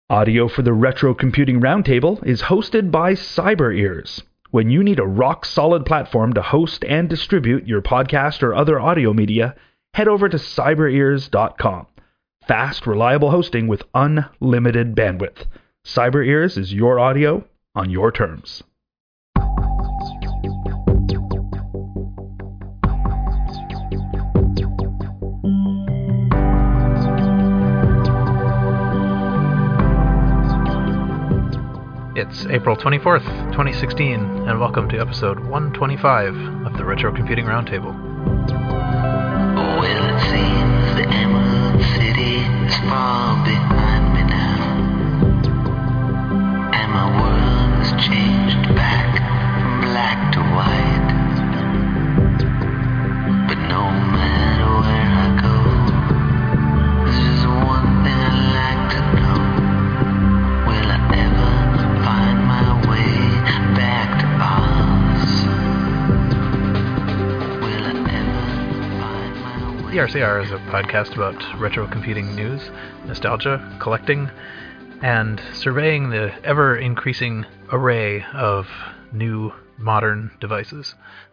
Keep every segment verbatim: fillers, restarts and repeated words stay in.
Audio for the Retro Computing Roundtable is hosted by CyberEars. When you need a rock-solid platform to host and distribute your podcast or other audio media, head over to cyber ears dot com. Fast, reliable hosting with unlimited bandwidth. CyberEars is your audio on your terms. It's April twenty-fourth, twenty sixteen, and welcome to episode one twenty-five of the Retro Computing Roundtable. Well, it seems the Emerald City is far behind me now, and my world has changed back from black to white. But no matter where I go, there's just one thing I'd like to know. Will I ever find my way back to Oz? Will I ever find my way? The R C R is a podcast about retro computing news, nostalgia, collecting, and surveying the ever-increasing array of new modern devices.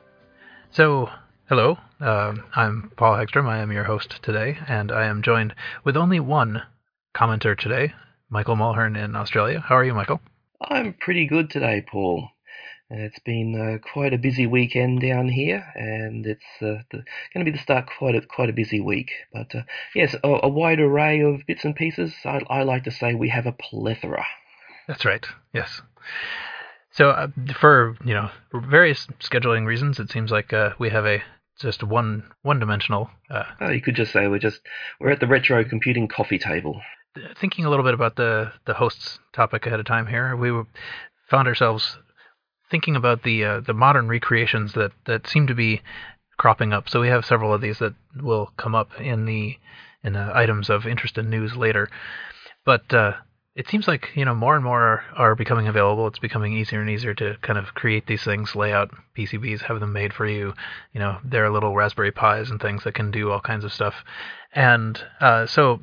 So, hello, uh, I'm Paul Hegstrom. I am your host today, and I am joined with only one commenter today, Michael Mulhern in Australia. How are you, Michael? I'm pretty good today, Paul. Uh, It's been uh, quite a busy weekend down here, and it's uh, the, going to be the start quite a quite a busy week. But uh, yes, a, a wide array of bits and pieces. I, I like to say we have a plethora. That's right, yes. So, uh, for, you know, various scheduling reasons, it seems like uh, we have a just one one-dimensional. Uh, Oh, you could just say we're just we're at the retro computing coffee table. thinking a little bit about the the host's topic ahead of time here, we were, found ourselves thinking about the uh, the modern recreations that, that seem to be cropping up. So we have several of these that will come up in the in the items of interest and news later. But uh, it seems like, you know, more and more are, are becoming available. It's becoming easier and easier to kind of create these things, lay out P C Bs, have them made for you. You know, there are little Raspberry Pis and things that can do all kinds of stuff. And uh, so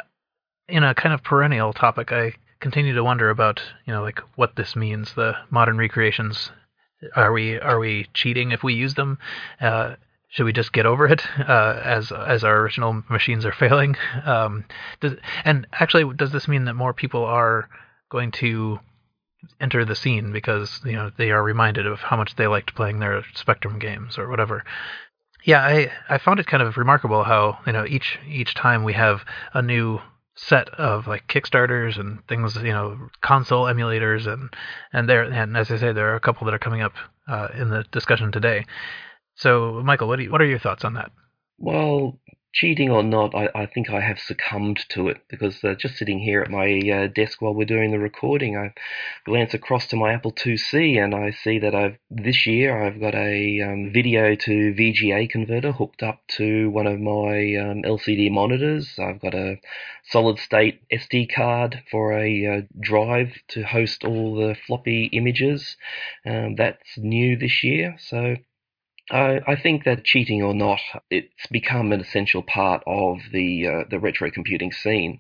in a kind of perennial topic, I continue to wonder about, you know, like what this means. The modern recreations, are we are we cheating if we use them? Uh, should we just get over it uh, as as our original machines are failing? Um, does, and actually, does this mean that more people are going to enter the scene because, you know, they are reminded of how much they liked playing their Spectrum games or whatever? Yeah, I, I found it kind of remarkable how, you know, each each time we have a new set of like Kickstarters and things, you know, console emulators, and and there and as I say, there are a couple that are coming up uh, in the discussion today. So, Michael, what do you, what are your thoughts on that? Well, cheating or not, I, I think I have succumbed to it because uh, just sitting here at my uh, desk while we're doing the recording, I glance across to my Apple two C and I see that I've this year I've got a um, video to V G A converter hooked up to one of my um, L C D monitors. I've got a solid state S D card for a uh, drive to host all the floppy images. Um, that's new this year, so I, I think that cheating or not, it's become an essential part of the uh, the retro computing scene.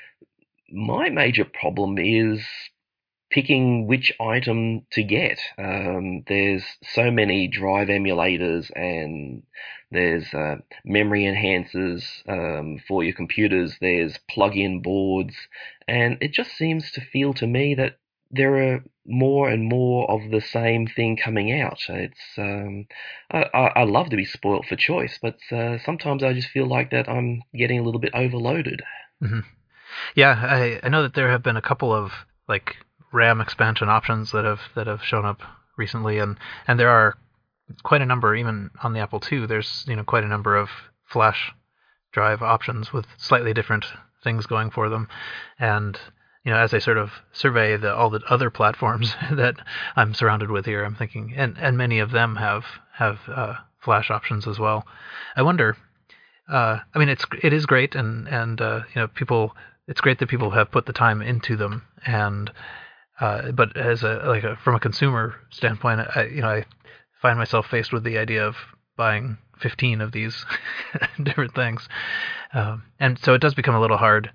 My major problem is picking which item to get. Um, there's so many drive emulators and there's uh, memory enhancers um, for your computers. There's plug-in boards, and it just seems to feel to me that there are more and more of the same thing coming out. It's um, I, I I love to be spoilt for choice, but uh, sometimes I just feel like that I'm getting a little bit overloaded. Mm-hmm. Yeah, I, I know that there have been a couple of like RAM expansion options that have that have shown up recently, and, and there are quite a number, even on the Apple two. There's, you know, quite a number of flash drive options with slightly different things going for them, and you know, as I sort of survey the all the other platforms that I'm surrounded with here, I'm thinking, and, and many of them have have uh, flash options as well. I wonder. Uh, I mean, it's it is great, and and uh, you know, people. It's great that people have put the time into them, and uh, but as a like a, from a consumer standpoint, I you know I find myself faced with the idea of buying fifteen of these different things, um, and so it does become a little hard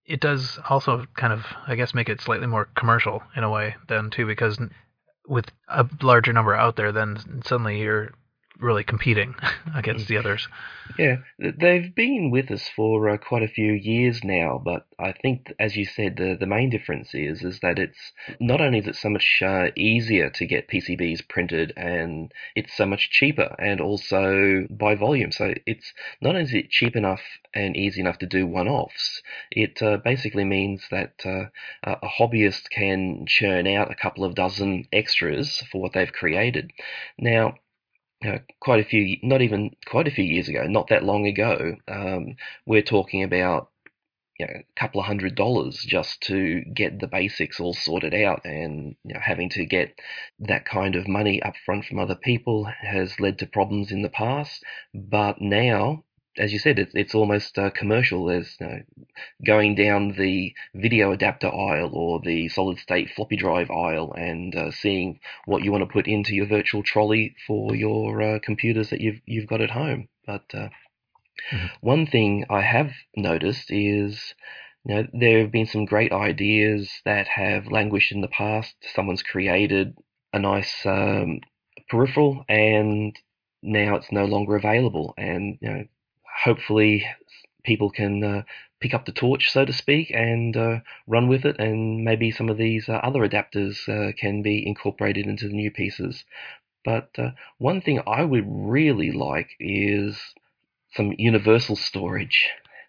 it does also kind of, I guess, make it slightly more commercial in a way then too, because with a larger number out there, then suddenly you're really competing against the others. Yeah, th- they've been with us for uh, quite a few years now, but I think, as you said, the, the main difference is is that it's not only is it so much uh, easier to get P C Bs printed, and it's so much cheaper, and also by volume. So it's not only is it cheap enough and easy enough to do one-offs, it uh, basically means that uh, a a hobbyist can churn out a couple of dozen extras for what they've created. Now, uh, quite a few, not even quite a few years ago, not that long ago, um, we're talking about you know, a couple of hundred dollars just to get the basics all sorted out, and you know, having to get that kind of money up front from other people has led to problems in the past. But now, as you said, it's it's almost uh, commercial. There's you know, going down the video adapter aisle or the solid state floppy drive aisle and uh, seeing what you want to put into your virtual trolley for your uh, computers that you've you've got at home. But uh, Mhm. one thing I have noticed is, you know, there have been some great ideas that have languished in the past. Someone's created a nice um, peripheral, and now it's no longer available. And you know, hopefully, people can uh, pick up the torch, so to speak, and uh, run with it. And maybe some of these uh, other adapters uh, can be incorporated into the new pieces. But uh, one thing I would really like is some universal storage.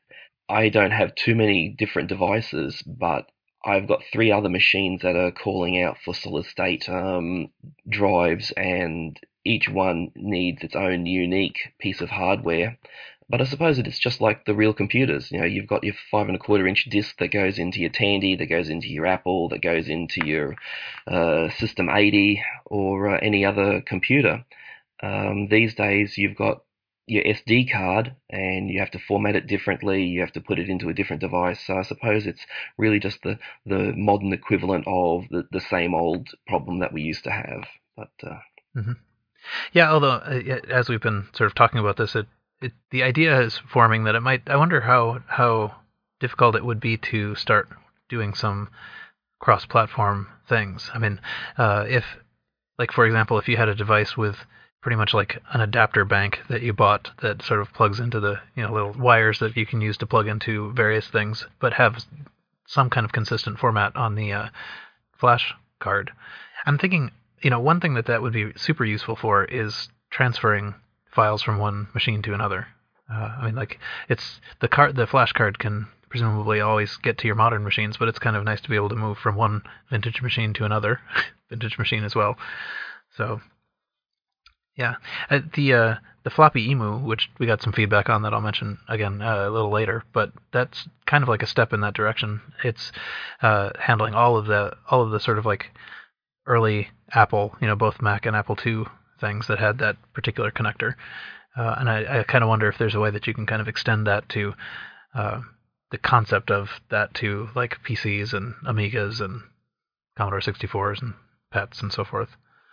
I don't have too many different devices, but I've got three other machines that are calling out for solid state um, drives, and each one needs its own unique piece of hardware. But I suppose it's just like the real computers. You know, you've got your five and a quarter inch disc that goes into your Tandy, that goes into your Apple, that goes into your uh, System eighty or uh, any other computer. Um, these days, you've got your S D card, and you have to format it differently. You have to put it into a different device. So I suppose it's really just the, the modern equivalent of the, the same old problem that we used to have. But uh, hmm Yeah, although uh, yeah, as we've been sort of talking about this, it, it the idea is forming that it might. I wonder how how difficult it would be to start doing some cross-platform things. I mean, uh, if like for example, if you had a device with pretty much like an adapter bank that you bought that sort of plugs into the you know little wires that you can use to plug into various things, but have some kind of consistent format on the uh, flash card. I'm thinking, you know, one thing that that would be super useful for is transferring files from one machine to another. Uh, I mean, like it's the card, the flash card can presumably always get to your modern machines, but it's kind of nice to be able to move from one vintage machine to another vintage machine as well. So, yeah, uh, the uh, the floppy emu, which we got some feedback on that I'll mention again uh, a little later, but that's kind of like a step in that direction. It's uh, handling all of the all of the sort of like early Apple, you know, both Mac and Apple two things that had that particular connector. Uh, and I, I kind of wonder if there's a way that you can kind of extend that to uh, the concept of that to like P Cs and Amigas and Commodore sixty-fours and P E Ts and so forth.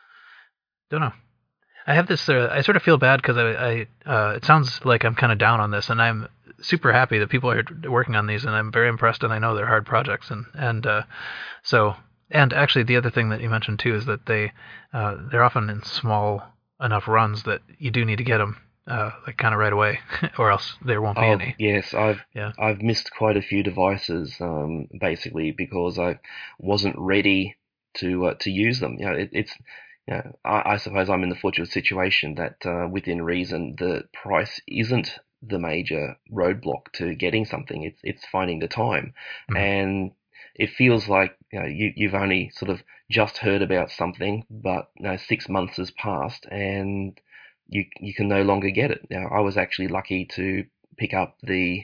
Don't know. I have this. Uh, I sort of feel bad because I. I uh, it sounds like I'm kind of down on this, and I'm super happy that people are working on these, and I'm very impressed, and I know they're hard projects, and and uh, so. And actually, the other thing that you mentioned too is that they uh, they're often in small enough runs that you do need to get them uh, like kind of right away, or else there won't be oh any. yes, I've Yeah. I've missed quite a few devices, um, basically because I wasn't ready to uh, to use them. You know, it, it's you know, I, I suppose I'm in the fortunate situation that uh, within reason the price isn't the major roadblock to getting something. It's it's finding the time, Mhm. and it feels like you know you you've only sort of just heard about something, but you know, six months has passed and you you can no longer get it. Now I was actually lucky to pick up the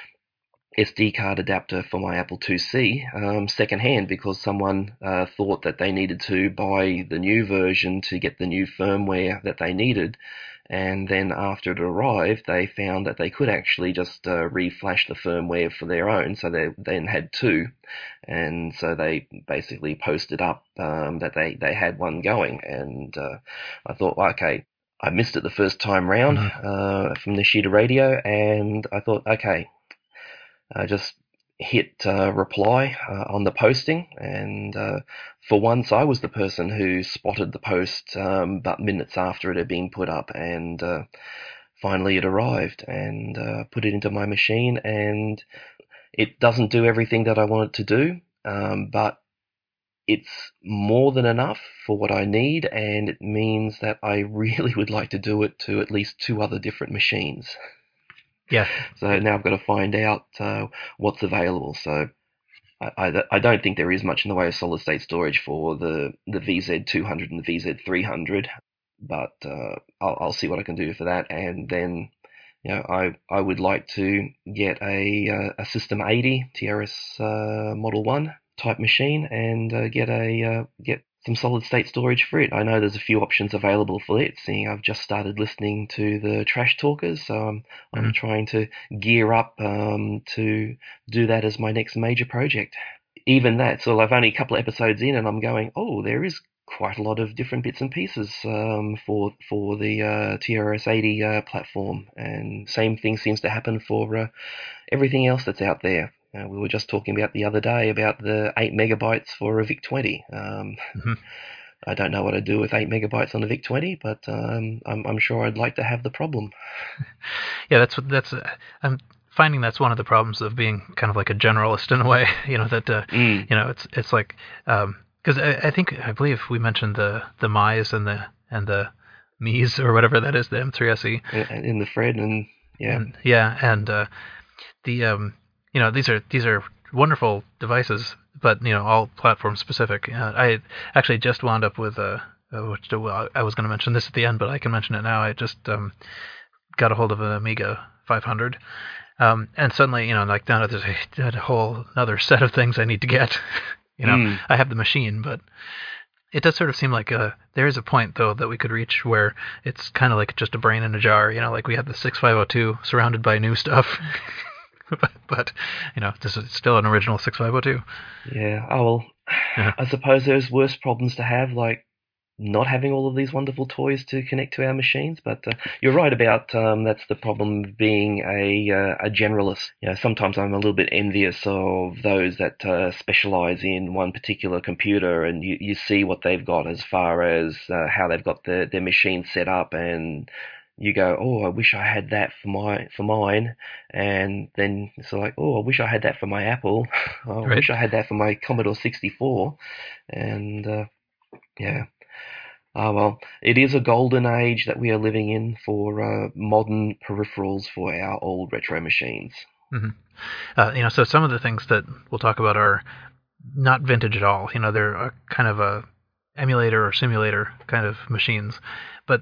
S D card adapter for my Apple two C um, secondhand because someone uh, thought that they needed to buy the new version to get the new firmware that they needed, and then after it arrived, they found that they could actually just uh, reflash the firmware for their own, so they then had two, and so they basically posted up um, that they, they had one going, and uh, I thought, well, okay, I missed it the first time round Mhm. uh, from the Sheeta radio, and I thought, okay, uh, just hit uh, reply uh, on the posting, and uh, for once I was the person who spotted the post um, but minutes after it had been put up, and uh, finally it arrived, and uh, put it into my machine, and it doesn't do everything that I want it to do, um, but it's more than enough for what I need, and it means that I really would like to do it to at least two other different machines. Yeah. So now I've got to find out uh, what's available. So I, I, I don't think there is much in the way of solid state storage for the, the V Z two hundred and the V Z three hundred, but uh, I'll, I'll see what I can do for that. And then, you know, I I would like to get a uh, a System eighty T R S uh, Model One type machine, and uh, get a uh, get some solid state storage for it. I know there's a few options available for it, seeing I've just started listening to the Trash Talkers, so I'm, mm-hmm. I'm trying to gear up um, to do that as my next major project. Even that, so I've only a couple of episodes in, and I'm going, oh, there is quite a lot of different bits and pieces um, for for the uh, T R S eighty uh, platform, and same thing seems to happen for uh, everything else that's out there. Uh, we were just talking about the other day about the eight megabytes for a VIC twenty. Um, mm-hmm. I don't know what I'd do with eight megabytes on a VIC twenty, but um, I'm, I'm sure I'd like to have the problem. Yeah, that's what that's. Uh, I'm finding that's one of the problems of being kind of like a generalist in a way. You know that uh, mm. you know it's it's like because um, I, I think I believe we mentioned the the M I S and the and the M I S or whatever that is, the M three S E in the Fred, and yeah, and, yeah, and uh, the um. You know, these are these are wonderful devices, but you know, all platform specific. Uh, I actually just wound up with a, uh, which well, I was going to mention this at the end, but I can mention it now. I just um, got a hold of an Amiga five hundred, um, and suddenly, you know, like now there's a, a whole other set of things I need to get. you know, mm. I have the machine, but it does sort of seem like a, there is a point though that we could reach where it's kind of like just a brain in a jar. You know, like we have the sixty-five oh two surrounded by new stuff. but, but, you know, this is still an original sixty-five oh two. Yeah, oh well, yeah. I suppose there's worse problems to have, like not having all of these wonderful toys to connect to our machines. But uh, you're right about um, that's the problem of being a uh, a generalist. You know, sometimes I'm a little bit envious of those that uh, specialize in one particular computer, and you, you see what they've got as far as uh, how they've got their, their machine set up, and you go, oh, I wish I had that for my for mine, and then it's like, oh, I wish I had that for my Apple. I right. wish I had that for my Commodore sixty-four, and uh, yeah, oh well, it is a golden age that we are living in for uh, modern peripherals for our old retro machines. Mm-hmm. Uh, you know, so some of the things that we'll talk about are not vintage at all. You know, they're a kind of a emulator or simulator kind of machines, but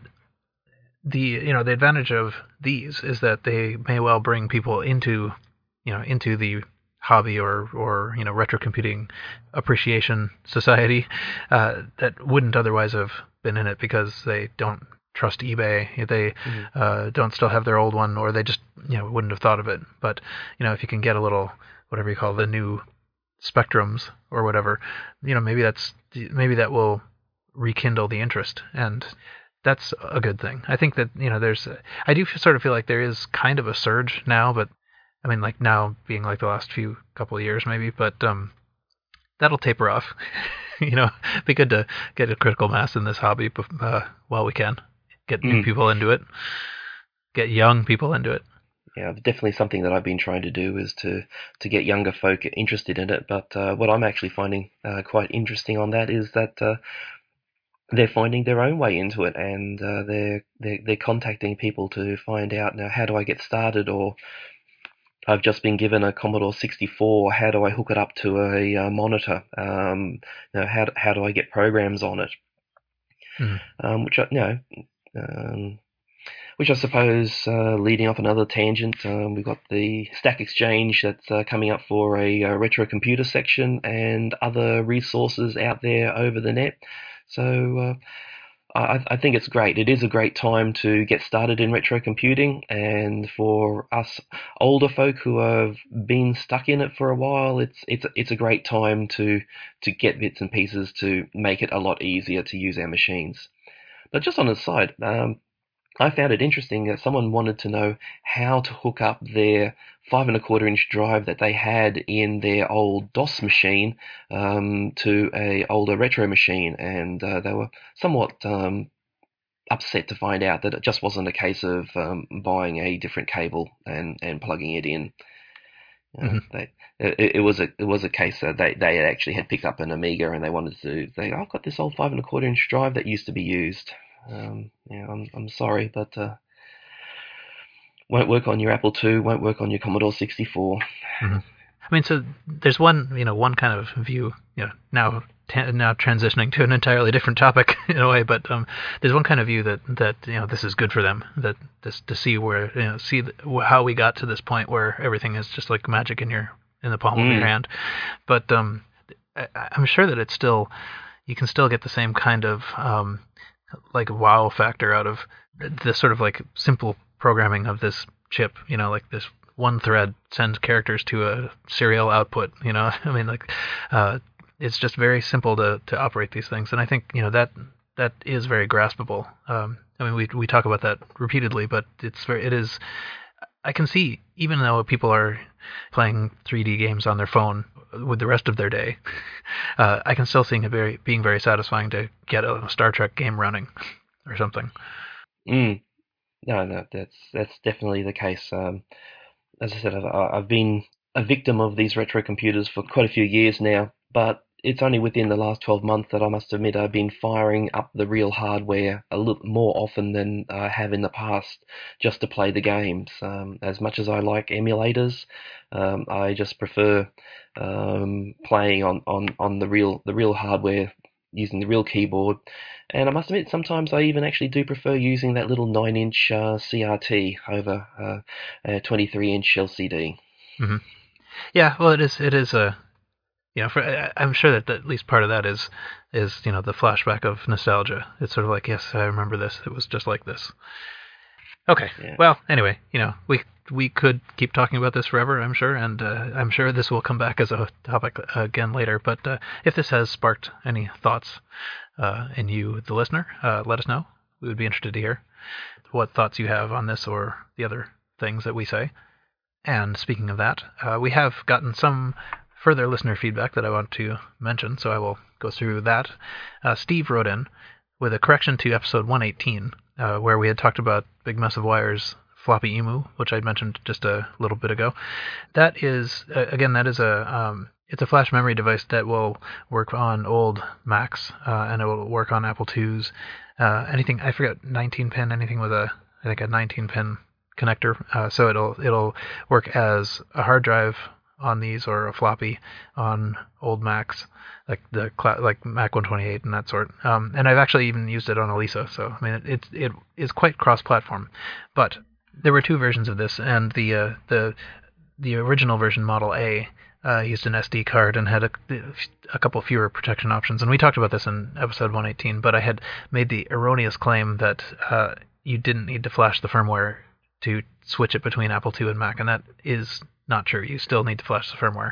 the you know the advantage of these is that they may well bring people into you know into the hobby or or you know retro computing appreciation society uh, that wouldn't otherwise have been in it because they don't trust eBay, they mm-hmm. uh, don't still have their old one, or they just you know wouldn't have thought of it. But you know if you can get a little whatever you call the new Spectrums or whatever, you know maybe that's maybe that will rekindle the interest, and that's a good thing. I think that, you know, there's, I do sort of feel like there is kind of a surge now, but I mean, like now being like the last few couple of years maybe, but um, that'll taper off. you know, be good to get a critical mass in this hobby uh, while we can. Get new mm. people into it. Get young people into it. Yeah, definitely something that I've been trying to do is to, to get younger folk interested in it. But uh, what I'm actually finding uh, quite interesting on that is that uh, they're finding their own way into it, and uh, they're, they're they're contacting people to find out, now, how do I get started? Or I've just been given a Commodore sixty-four. How do I hook it up to a, a monitor? Um, you know, how how do I get programs on it? Mm. Um, which I, you know, um, which I suppose, uh, leading off another tangent, um, we've got the Stack Exchange that's uh, coming up for a, a retro computer section, and other resources out there over the net. So uh, I, I think it's great. It is a great time to get started in retro computing, and for us older folk who have been stuck in it for a while, it's it's it's a great time to to get bits and pieces to make it a lot easier to use our machines. But just on the side, um, I found it interesting that someone wanted to know how to hook up their five and a quarter inch drive that they had in their old DOS machine um, to a older retro machine, and uh, they were somewhat um, upset to find out that it just wasn't a case of um, buying a different cable and, and plugging it in. Uh, Mm-hmm. they, it, it was a it was a case that they they actually had picked up an Amiga and they wanted to. They I've got this old five and a quarter inch drive that used to be used. Um, yeah, I'm I'm sorry, but uh, won't work on your Apple two, won't work on your Commodore sixty-four. Mm-hmm. I mean, so there's one, you know, one kind of view, you know, now ta- now transitioning to an entirely different topic in a way, but um, there's one kind of view that that you know this is good for them, that this to see where you know see the, how we got to this point where everything is just like magic in your in the palm mm. of your hand. But um, I, I'm sure that it's still you can still get the same kind of um, like wow factor out of this sort of like simple programming of this chip, you know, like this one thread sends characters to a serial output, you know. I mean, like, uh, it's just very simple to, to operate these things, and I think you know that that is very graspable. Um, I mean, we we talk about that repeatedly, but it's very it is. I can see, even though people are playing three D games on their phone with the rest of their day, uh, I can still see it very being very satisfying to get a Star Trek game running or something. Mm. No, no, that's that's definitely the case. Um, as I said, I've, I've been a victim of these retro computers for quite a few years now, but it's only within the last twelve months that I must admit I've been firing up the real hardware a little more often than I have in the past, just to play the games. Um, as much as I like emulators, um, I just prefer um, playing on, on, on the real the real hardware, using the real keyboard. And I must admit, sometimes I even actually do prefer using that little nine inch uh, C R T over uh, a twenty-three inch L C D. Mm-hmm. Yeah, well, it is. It is a, you know, for, I'm sure that at least part of that is, is you know, the flashback of nostalgia. It's sort of like, yes, I remember this. It was just like this. Okay. Yeah. Well, anyway, you know, we we could keep talking about this forever, I'm sure, and uh, I'm sure this will come back as a topic again later. But uh, if this has sparked any thoughts uh, in you, the listener, uh, let us know. We would be interested to hear what thoughts you have on this or the other things that we say. And speaking of that, uh, we have gotten some further listener feedback that I want to mention, so I will go through that. Uh, Steve wrote in with a correction to episode one eighteen, uh, where we had talked about Big Mess of Wires Floppy Emu, which I mentioned just a little bit ago. That is, uh, again, that is a um, it's a flash memory device that will work on old Macs, uh, and it will work on Apple twos. Uh, anything, I forget, nineteen pin, anything with a, I think a nineteen pin connector. Uh, so it'll it'll work as a hard drive on these or a floppy on old Macs, like the like Mac one twenty-eight and that sort. Um, and I've actually even used it on a Lisa. So I mean, it it, it is quite cross-platform. But there were two versions of this, and the uh, the the original version, Model A, uh, used an S D card and had a, a couple fewer protection options. And we talked about this in episode one eighteen. But I had made the erroneous claim that uh, you didn't need to flash the firmware to switch it between Apple two and Mac, and that is not true. You still need to flash the firmware.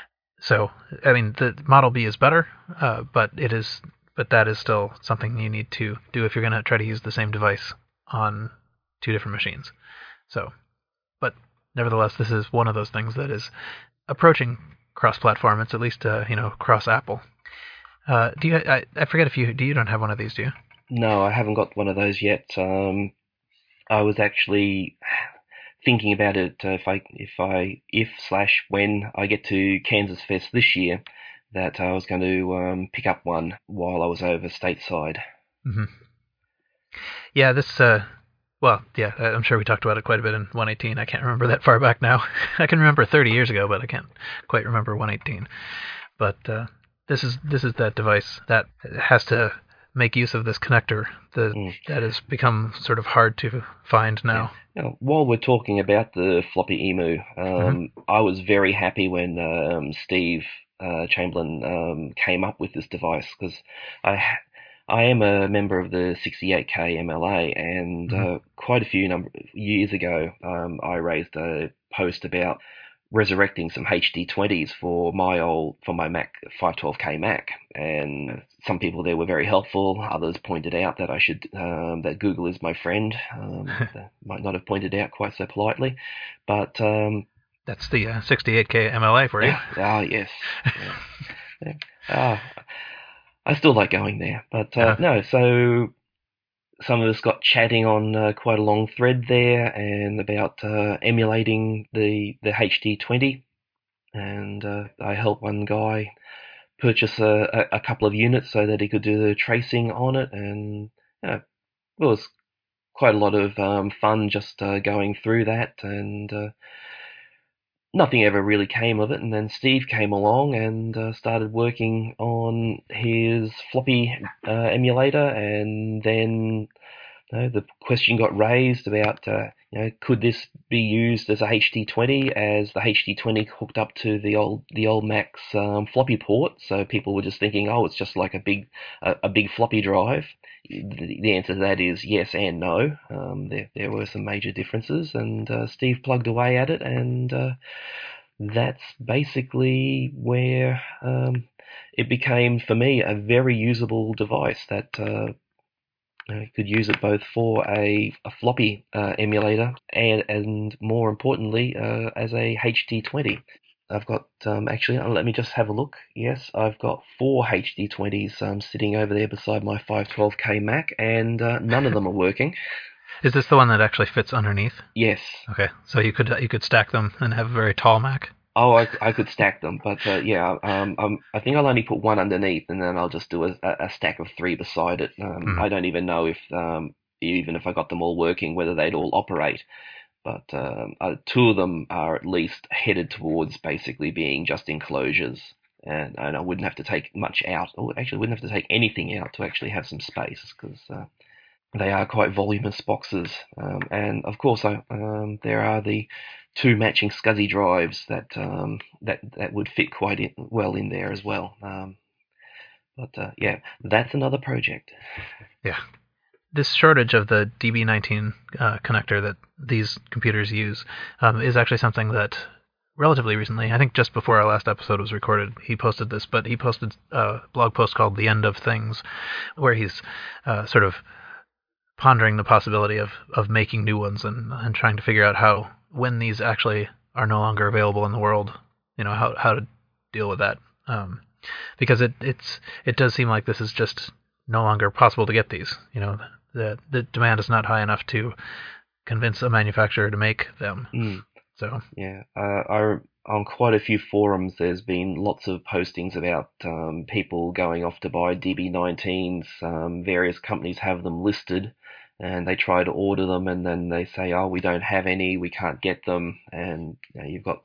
So, I mean, the Model B is better, uh, but it is, but that is still something you need to do if you're going to try to use the same device on two different machines. So, but nevertheless, this is one of those things that is approaching cross-platform. It's at least, uh, you know, cross-Apple. Uh, do you? I, I forget if you do. You don't have one of these, do you? No, I haven't got one of those yet. Um, I was actually thinking about it uh, if I if I if slash when I get to Kansas Fest this year, that I was going to um, pick up one while I was over stateside. Mm-hmm. Yeah, this. Uh, well, yeah, I'm sure we talked about it quite a bit in one eighteen. I can't remember that far back now. I can remember thirty years ago, but I can't quite remember one eighteen. But uh, this is this is that device that has to make use of this connector that mm. that has become sort of hard to find now. Yeah. Now, while we're talking about the floppy emu, um, mm-hmm. I was very happy when um, Steve uh, Chamberlain um, came up with this device, because I I am a member of the sixty-eight K M L A, and mm-hmm. uh, quite a few number years ago um, I raised a post about resurrecting some H D twenties for my old for my Mac five twelve K Mac, and some people there were very helpful. Others pointed out that I should um, that Google is my friend. Um, they might not have pointed out quite so politely, but um, That's the uh, sixty-eight K M L A for you. yeah, ah, yes. Yeah. Yeah. Ah, I still like going there, but uh, Uh-huh. no. So some of us got chatting on uh, quite a long thread there, and about uh, emulating the the H D twenty, and uh, I helped one guy purchase a, a, a couple of units so that he could do the tracing on it, and you know, it was quite a lot of um, fun just uh, going through that, and uh, nothing ever really came of it. And then Steve came along and uh, started working on his floppy uh, emulator, and then you know, the question got raised about, uh, you know, could this be used as a H D twenty, as the H D twenty hooked up to the old the old Mac's um, floppy port? So people were just thinking, oh, it's just like a big a, a big floppy drive. The, the answer to that is yes and no. Um, there there were some major differences, and uh, Steve plugged away at it, and uh, that's basically where um, it became for me a very usable device that. Uh, Uh, you could use it both for a, a floppy uh, emulator and, and more importantly, uh, as a H D twenty. I've got, um, actually, uh, let me just have a look. Yes, I've got four H D twenties um, sitting over there beside my five twelve K Mac, and uh, none of them are working. Is this the one that actually fits underneath? Yes. Okay, so you could you could stack them and have a very tall Mac. Oh, I, I could stack them, but uh, yeah, um, um, I think I'll only put one underneath, and then I'll just do a, a stack of three beside it. Um, Mhm. I don't even know if, um, even if I got them all working, whether they'd all operate. But um, uh, two of them are at least headed towards basically being just enclosures, and, and I wouldn't have to take much out, or actually wouldn't have to take anything out to actually have some space, because uh, they are quite voluminous boxes. Um, and of course, I, um, there are the two matching SCSI drives that um, that that would fit quite in, well in there as well. Um, but uh, yeah, that's another project. Yeah. This shortage of the D B nineteen uh, connector that these computers use um, is actually something that relatively recently, I think just before our last episode was recorded, he posted this, but he posted a blog post called The End of Things, where he's uh, sort of pondering the possibility of, of making new ones and, and trying to figure out how, when these actually are no longer available in the world, you know, how, how to deal with that. Um, because it, it's, it does seem like this is just no longer possible to get these, you know, the, the demand is not high enough to convince a manufacturer to make them. Mm. So Yeah, uh, I, on quite a few forums, there's been lots of postings about um, people going off to buy D B nineteens. Um, various companies have them listed, and they try to order them, and then they say, "Oh, we don't have any, we can't get them." And you know, you've got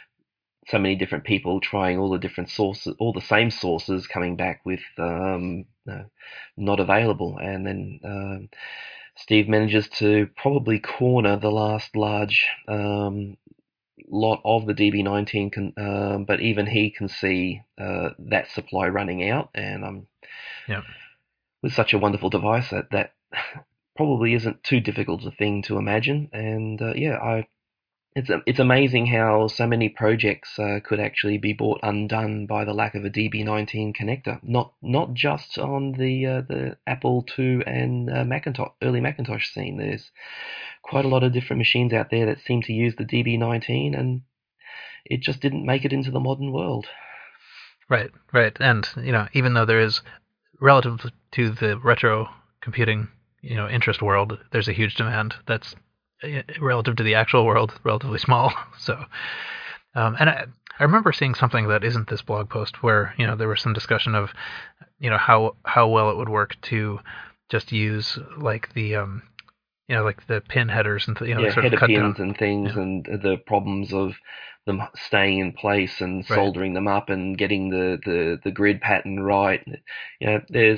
so many different people trying all the different sources, all the same sources, coming back with um, uh, not available, and then. Um, Steve manages to probably corner the last large um, lot of the D B nineteen, can, um, but even he can see uh, that supply running out, and um, yeah, with such a wonderful device, that that probably isn't too difficult a thing to imagine. And uh, yeah, I it's it's amazing how so many projects uh, could actually be brought undone by the lack of a D B nineteen connector. Not not just on the uh, the Apple two and uh, Macintosh early Macintosh scene. There's quite a lot of different machines out there that seem to use the D B nineteen, and it just didn't make it into the modern world. right, right. And, you know, even though there is, relative to the retro computing, you know, interest world, there's a huge demand that's uh, relative to the actual world, relatively small. So, um, and I, I remember seeing something that isn't this blog post where, you know, there was some discussion of, you know, how, how well it would work to just use like the, um, you know, like the pin headers and, you know, Yeah, sort header of cut pins down. and things, Yeah. and the problems of them staying in place and Right. soldering them up and getting the, the, the grid pattern right. You know, there's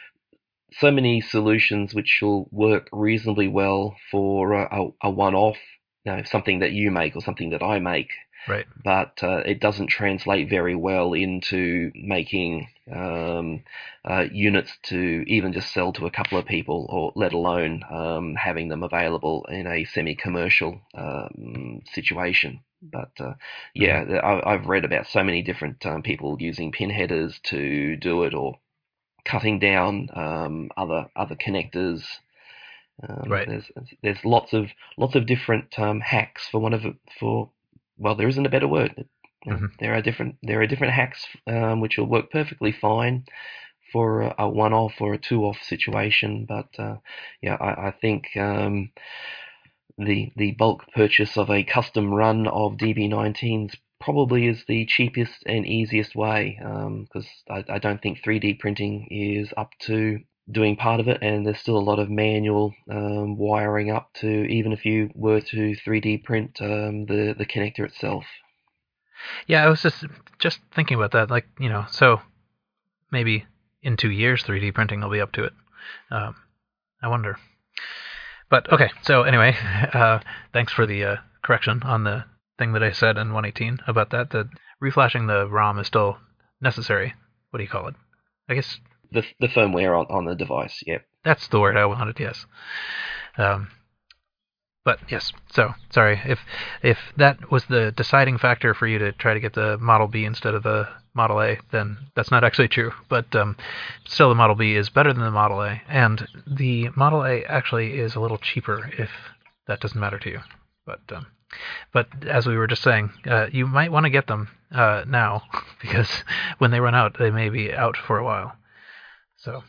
so many solutions which will work reasonably well for a, a one-off, you know, something that you make or something that I make, Right. but uh, it doesn't translate very well into making um, uh, units to even just sell to a couple of people, or let alone um, having them available in a semi-commercial um, situation. But uh, yeah, the- I, I've read about so many different um, people using pin headers to do it, or cutting down um, other other connectors. Um, Right. there's there's lots of lots of different um, hacks for one of it, for well, there isn't a better word. Uh, Hmm. there are different there are different hacks um, which will work perfectly fine for a, a one-off or a two-off situation. But uh, yeah, I, I think um, the the bulk purchase of a custom run of D B nineteens probably is the cheapest and easiest way, because um, I, I don't think three D printing is up to doing part of it, and there's still a lot of manual um, wiring up to, even if you were to three D print um, the the connector itself. Yeah, I was just just thinking about that. Like, you know, so maybe in two years, three D printing will be up to it. Um, I wonder. But okay, so anyway, uh, thanks for the uh, correction on the thing that I said in one eighteen about that. That reflashing the ROM is still necessary. What do you call it? I guess The the firmware on, on the device, yep. that's the word I wanted. Yes. Um, but yes, so sorry if if that was the deciding factor for you to try to get the Model B instead of the Model A, then that's not actually true. But um, still, the Model B is better than the Model A, and the Model A actually is a little cheaper if that doesn't matter to you. But um, but as we were just saying, uh, you might want to get them uh, now because when they run out, they may be out for a while. So.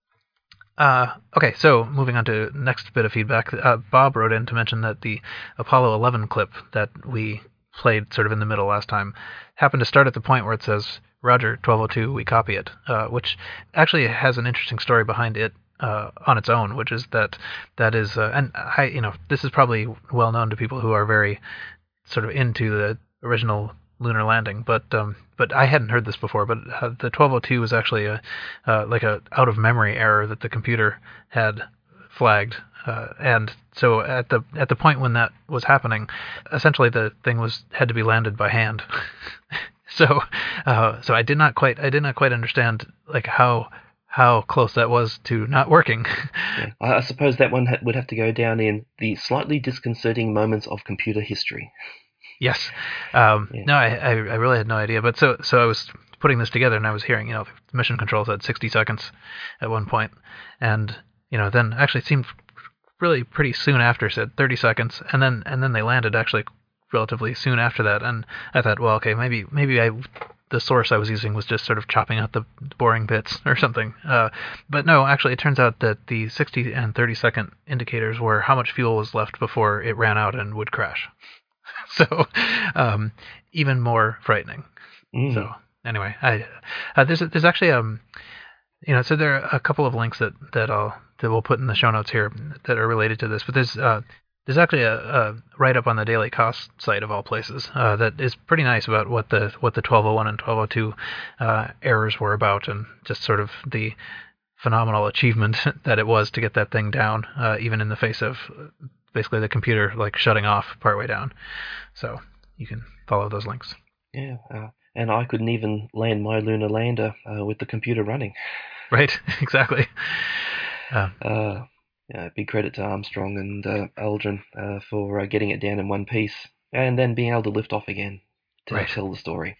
Uh, okay, so moving on to next bit of feedback. Uh, Bob wrote in to mention that the Apollo eleven clip that we played sort of in the middle last time happened to start at the point where it says, Roger, twelve oh two, we copy it, uh, which actually has an interesting story behind it uh, on its own, which is that that is, uh, and I, you know, this is probably well known to people who are very sort of into the original lunar landing, but um, but I hadn't heard this before. But uh, the twelve oh two was actually a uh, like a out of memory error that the computer had flagged, uh, and so at the at the point when that was happening, essentially the thing was had to be landed by hand. so uh, so I did not quite I did not quite understand like how how close that was to not working. Yeah. I, I suppose that one ha- would have to go down in the slightly disconcerting moments of computer history. Yes. Um, Yeah. No, I, I I really had no idea. But so so I was putting this together, and I was hearing, you know, mission control said sixty seconds at one point, and you know, then actually it seemed really pretty soon after said thirty seconds, and then and then they landed actually relatively soon after that, and I thought, well, okay, maybe maybe I the source I was using was just sort of chopping out the boring bits or something. Uh, but no, actually, it turns out that the sixty and thirty second indicators were how much fuel was left before it ran out and would crash. So, um, even more frightening. Mm. So, anyway, I uh, there's there's actually um, you know, so there are a couple of links that that I'll that we'll put in the show notes here that are related to this. But there's uh, there's actually a, a write up on the Daily Cost site of all places uh, that is pretty nice about what the what the twelve oh one and twelve oh two uh, errors were about, and just sort of the phenomenal achievement that it was to get that thing down, uh, even in the face of basically the computer like shutting off partway down. So you can follow those links. Yeah, uh, and I couldn't even land my lunar lander uh, with the computer running. Right, exactly. Uh, Uh, yeah, big credit to Armstrong and uh, Aldrin uh, for uh, getting it down in one piece, and then being able to lift off again to Right. tell the story.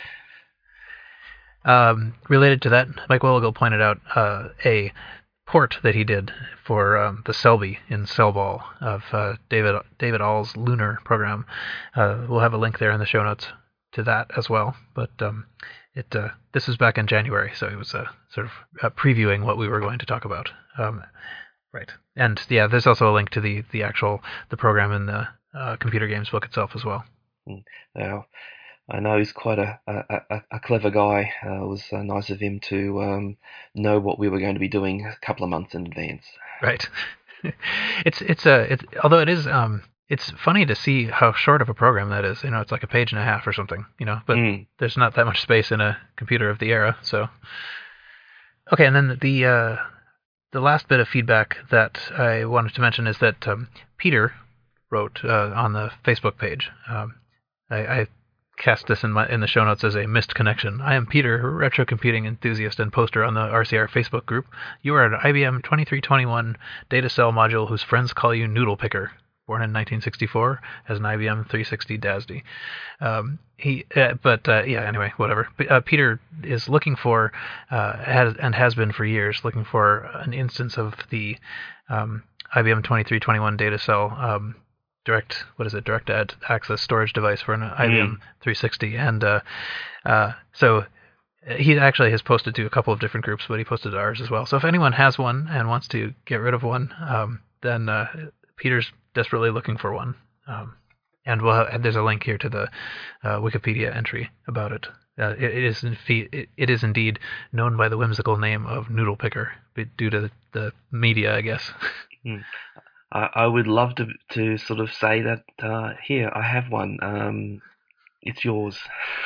um, related to that, Mike Willigal pointed out uh, a port that he did for um, the Selby in Cellball of uh, David David All's lunar program. Uh, we'll have a link there in the show notes to that as well. But um, it uh, this was back in January, so it was uh, sort of uh, previewing what we were going to talk about. Um, right, and yeah, there's also a link to the the actual the program in the uh, computer games book itself as well. Now, I know he's quite a a, a, a clever guy. Uh, it was uh, nice of him to um, know what we were going to be doing a couple of months in advance. Right. it's it's a it's although it is um it's funny to see how short of a program that is. You know, it's like a page and a half or something. You know, but Mm. there's not that much space in a computer of the era. So okay, and then the uh, the last bit of feedback that I wanted to mention is that um, Peter wrote uh, on the Facebook page. Um, I, I cast this in my in the show notes as a missed connection. I am Peter, retro computing enthusiast and poster on the R C R Facebook group. You are an I B M twenty-three twenty-one data cell module whose friends call you Noodle Picker. born in nineteen sixty-four, has an I B M three sixty D A S D. Um, he, uh, but uh, yeah, anyway, whatever. P- uh, Peter is looking for, uh, has and has been for years, looking for an instance of the um, I B M twenty-three twenty-one data cell um, direct, what is it, direct ad- access storage device for an I B M three sixty, and uh, uh, so. He actually has posted to a couple of different groups, but he posted to ours as well. So if anyone has one and wants to get rid of one, um, then uh, Peter's desperately looking for one. Um, and we'll have, there's a link here to the uh, Wikipedia entry about it. Uh, it, it is in fee, it, it is indeed known by the whimsical name of Noodle Picker, due to the, the media, I guess. Mm. I, I would love to to sort of say that uh, here I have one. Um, it's yours.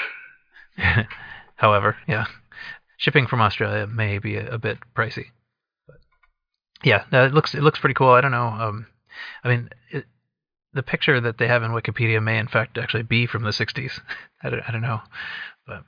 However, yeah, shipping from Australia may be a, a bit pricey. But yeah, no, it looks it looks pretty cool. I don't know. Um, I mean, it, the picture that they have in Wikipedia may in fact actually be from the sixties. I don't, I don't know. But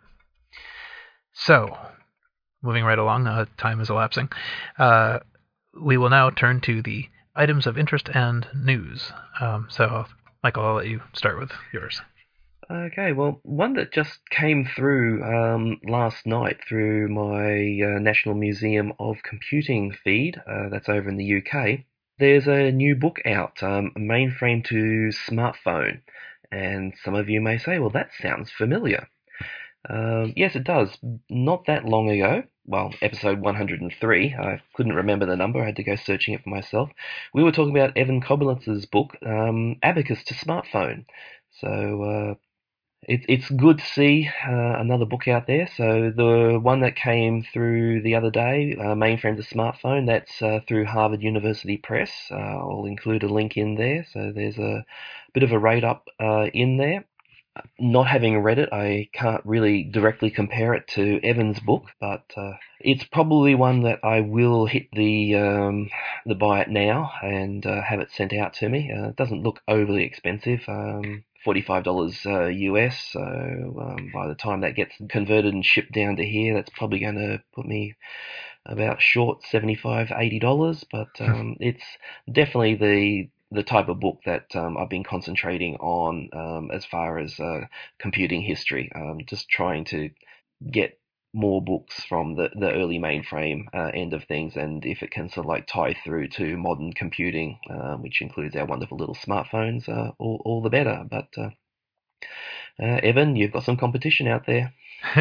so, moving right along, uh, time is elapsing. Uh, we will now turn to the items of interest and news. Um, so, Michael, I'll let you start with yours. Okay, well, one that just came through um, last night through my uh, National Museum of Computing feed, uh, that's over in the U K. There's a new book out, um, Mainframe to Smartphone, and some of you may say, well, that sounds familiar. Um, yes, it does. Not that long ago, well, episode one hundred three, I couldn't remember the number, I had to go searching it for myself. We were talking about Evan Koblentz's book, um, Abacus to Smartphone. So, uh, It, it's good to see uh, another book out there. So the one that came through the other day, uh, Mainframe to Smartphone, that's uh, through Harvard University Press. Uh, I'll include a link in there. So there's a bit of a rate-up uh, in there. Not having read it, I can't really directly compare it to Evan's book, but uh, it's probably one that I will hit the um, the buy it now and uh, have it sent out to me. Uh, it doesn't look overly expensive. Um, forty-five dollars uh, U S, so um, by the time that gets converted and shipped down to here, that's probably going to put me about short seventy-five dollars, eighty dollars, but um, it's definitely the the type of book that um, I've been concentrating on um, as far as uh, computing history, um, just trying to get more books from the, the early mainframe uh, end of things, and if it can sort of like tie through to modern computing, um, which includes our wonderful little smartphones, uh, all, all the better. But uh, uh, Evan, you've got some competition out there.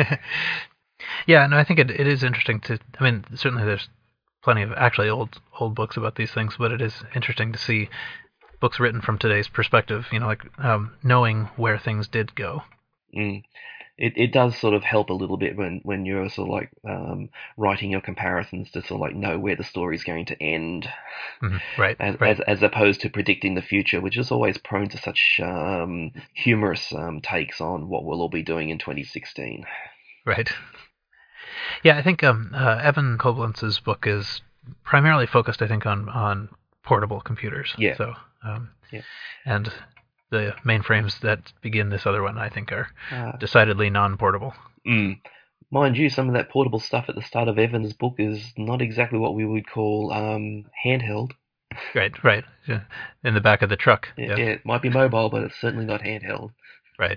Yeah, no, I think it, it is interesting to, I mean, certainly there's plenty of actually old old books about these things, but it is interesting to see books written from today's perspective, you know, like um, knowing where things did go. Mm. It it does sort of help a little bit when, when you're sort of like um, writing your comparisons to sort of like know where the story's going to end, mm-hmm. right, as, right, as as opposed to predicting the future, which is always prone to such um, humorous um, takes on what we'll all be doing in twenty sixteen. Right. Yeah, I think um, uh, Evan Koblentz's book is primarily focused, I think, on, on portable computers. Yeah. So, um, yeah. And the mainframes that begin this other one, I think, are uh, decidedly non-portable. Mm. Mind you, some of that portable stuff at the start of Evan's book is not exactly what we would call um, handheld. Right, right. Yeah. In the back of the truck. Yeah, yes. yeah, it might be mobile, but it's certainly not handheld. Right.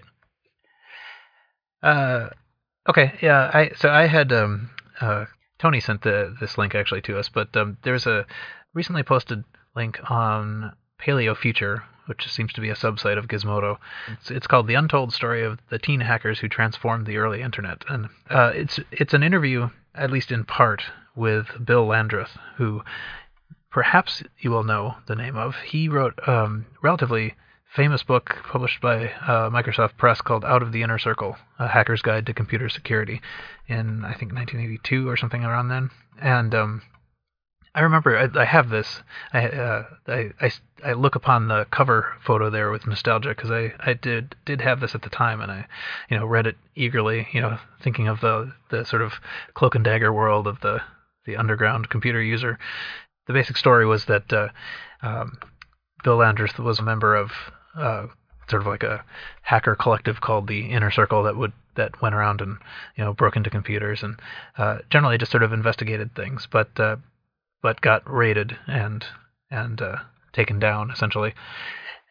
Uh, okay, yeah. I so I had um, uh, Tony sent the this link actually to us, but um, there's a recently posted link on Paleo Future, which seems to be a subsite of Gizmodo. It's, it's called The Untold Story of the Teen Hackers Who Transformed the Early Internet. And uh, it's it's an interview, at least in part, with Bill Landreth, who perhaps you will know the name of. He wrote a um, relatively famous book published by uh, Microsoft Press called Out of the Inner Circle, A Hacker's Guide to Computer Security, in, I think, nineteen eighty-two or something around then. And um, I remember I, I have this. I, uh, I, I, I look upon the cover photo there with nostalgia because I, I did did have this at the time, and I, you know, read it eagerly. You know, thinking of the the sort of cloak and dagger world of the the underground computer user. The basic story was that uh, um, Bill Landreth was a member of uh, sort of like a hacker collective called the Inner Circle that would that went around and you know broke into computers and uh, generally just sort of investigated things, but. Uh, but got raided and and uh, taken down essentially,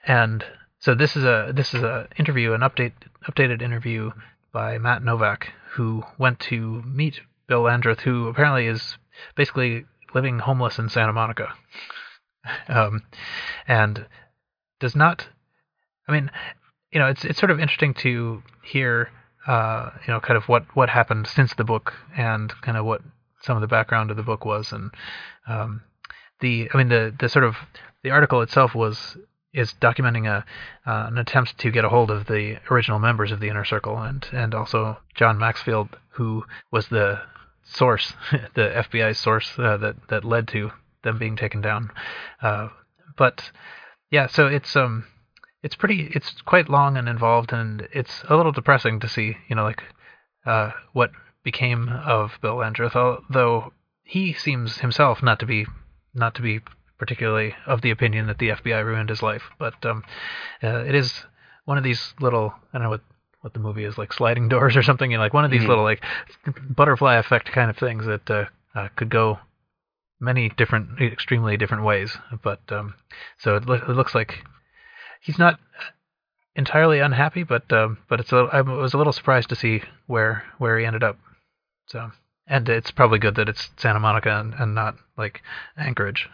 and so this is a this is a interview, an update updated interview by Matt Novak, who went to meet Bill Landreth, who apparently is basically living homeless in Santa Monica, um, and does not. I mean, you know, it's it's sort of interesting to hear, uh, you know, kind of what, what happened since the book and kind of what some of the background of the book was, and um, the I mean the the sort of the article itself was is documenting a uh, an attempt to get a hold of the original members of the Inner Circle, and and also John Maxfield, who was the source, the F B I source uh, that that led to them being taken down. Uh, but yeah, so it's um it's pretty it's quite long and involved, and it's a little depressing to see, you know, like uh, what became of Bill Landreth, although he seems himself not to be not to be particularly of the opinion that the F B I ruined his life. But um, uh, it is one of these little, I don't know what, what the movie is, like Sliding Doors or something, you know, like one of these Mm-hmm. little like butterfly effect kind of things that uh, uh, could go many different, extremely different ways. But um, so it, lo- it looks like he's not entirely unhappy, but um, but it's a, I was a little surprised to see where where he ended up. So, and it's probably good that it's Santa Monica and, and not like Anchorage.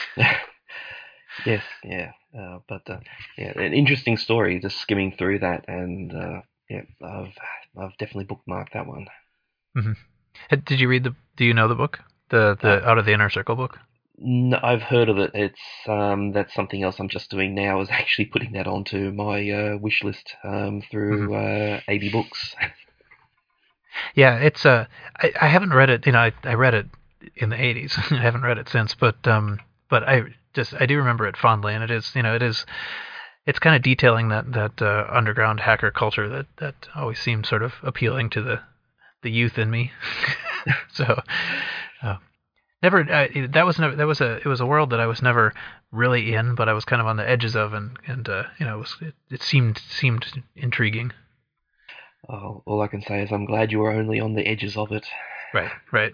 Yes, yeah, uh, but uh, yeah, an interesting story. Just skimming through that, and uh, yeah, I've I've definitely bookmarked that one. Mm-hmm. Did you read the? Do you know the book? The the Uh, Out of the Inner Circle book? No, I've heard of it. It's um, that's something else I'm just doing now. Is actually putting that onto my uh, wish list um, through uh, A B Books. Yeah, it's uh, I, I haven't read it. You know, I, I read it in the eighties. I haven't read it since, but um, but I just I do remember it fondly, and it is, you know, it is, it's kind of detailing that that uh, underground hacker culture that that always seemed sort of appealing to the the youth in me. so, uh, never uh, that was never that was a it was a world that I was never really in, but I was kind of on the edges of, and and uh, you know, it was it, it seemed seemed intriguing. Oh, all I can say is I'm glad you were only on the edges of it. Right, right.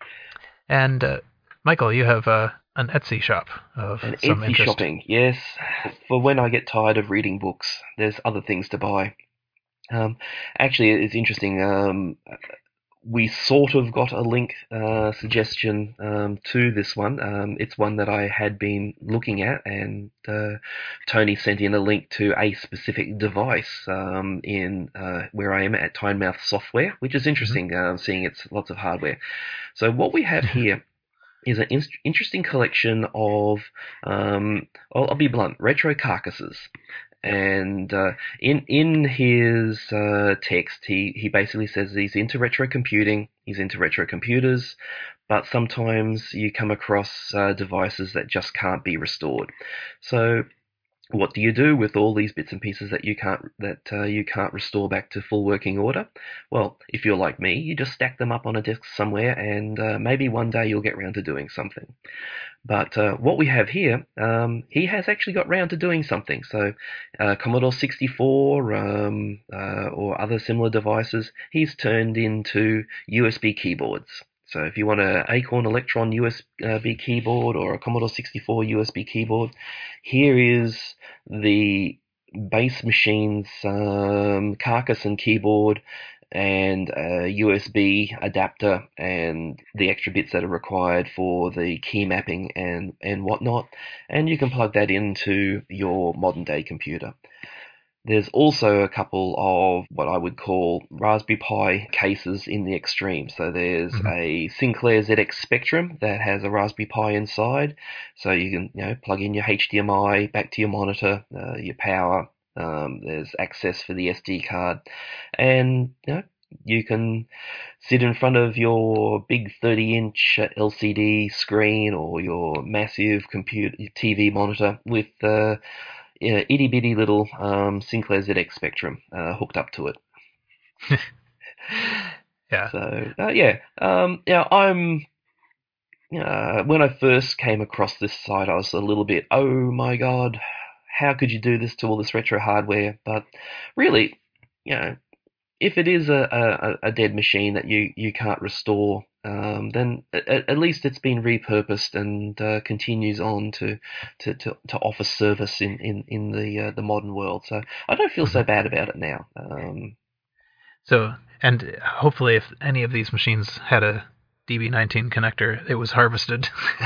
And uh, Michael, you have uh, an Etsy shop of And some Etsy interest. shopping, yes. For when I get tired of reading books, there's other things to buy. Um, actually, it's interesting. Um, we sort of got a link uh, suggestion um, to this one. Um, it's one that I had been looking at, and uh, Tony sent in a link to a specific device um, in uh, where I am at Tynemouth Software, which is interesting, uh, seeing it's lots of hardware. So what we have here is an in- interesting collection of, um, I'll, I'll be blunt, retro carcasses. And uh, in in his uh, text, he, he basically says he's into retro computing, he's into retro computers, but sometimes you come across uh, devices that just can't be restored. So what do you do with all these bits and pieces that you can't that uh, you can't restore back to full working order? Well, if you're like me, you just stack them up on a disk somewhere, and uh, maybe one day you'll get round to doing something. But uh, what we have here, um, he has actually got round to doing something. So uh, Commodore sixty-four um, uh, or other similar devices, he's turned into U S B keyboards. So if you want an Acorn Electron U S B keyboard or a Commodore sixty-four U S B keyboard, here is the base machine's um, carcass and keyboard, and a U S B adapter, and the extra bits that are required for the key mapping and, and whatnot, and you can plug that into your modern day computer. There's also a couple of what I would call Raspberry Pi cases in the extreme. So there's Mhm. a Sinclair Z X Spectrum that has a Raspberry Pi inside, so you can, you know, plug in your H D M I back to your monitor, uh, your power. Um, there's access for the S D card, and you know, you can sit in front of your big thirty-inch L C D screen or your massive computer T V monitor with uh, yeah, itty bitty little um, Sinclair Z X Spectrum uh, hooked up to it. Yeah. So uh, yeah, um, yeah, I'm. Uh, when I first came across this site, I was a little bit, oh my god, how could you do this to all this retro hardware? But really, you know, if it is a, a, a dead machine that you, you can't restore, um, then at, at least it's been repurposed and uh, continues on to, to, to, to offer service in, in, in the uh, the modern world. So I don't feel so bad about it now. Um, So, and hopefully, if any of these machines had a D B nineteen connector, it was harvested.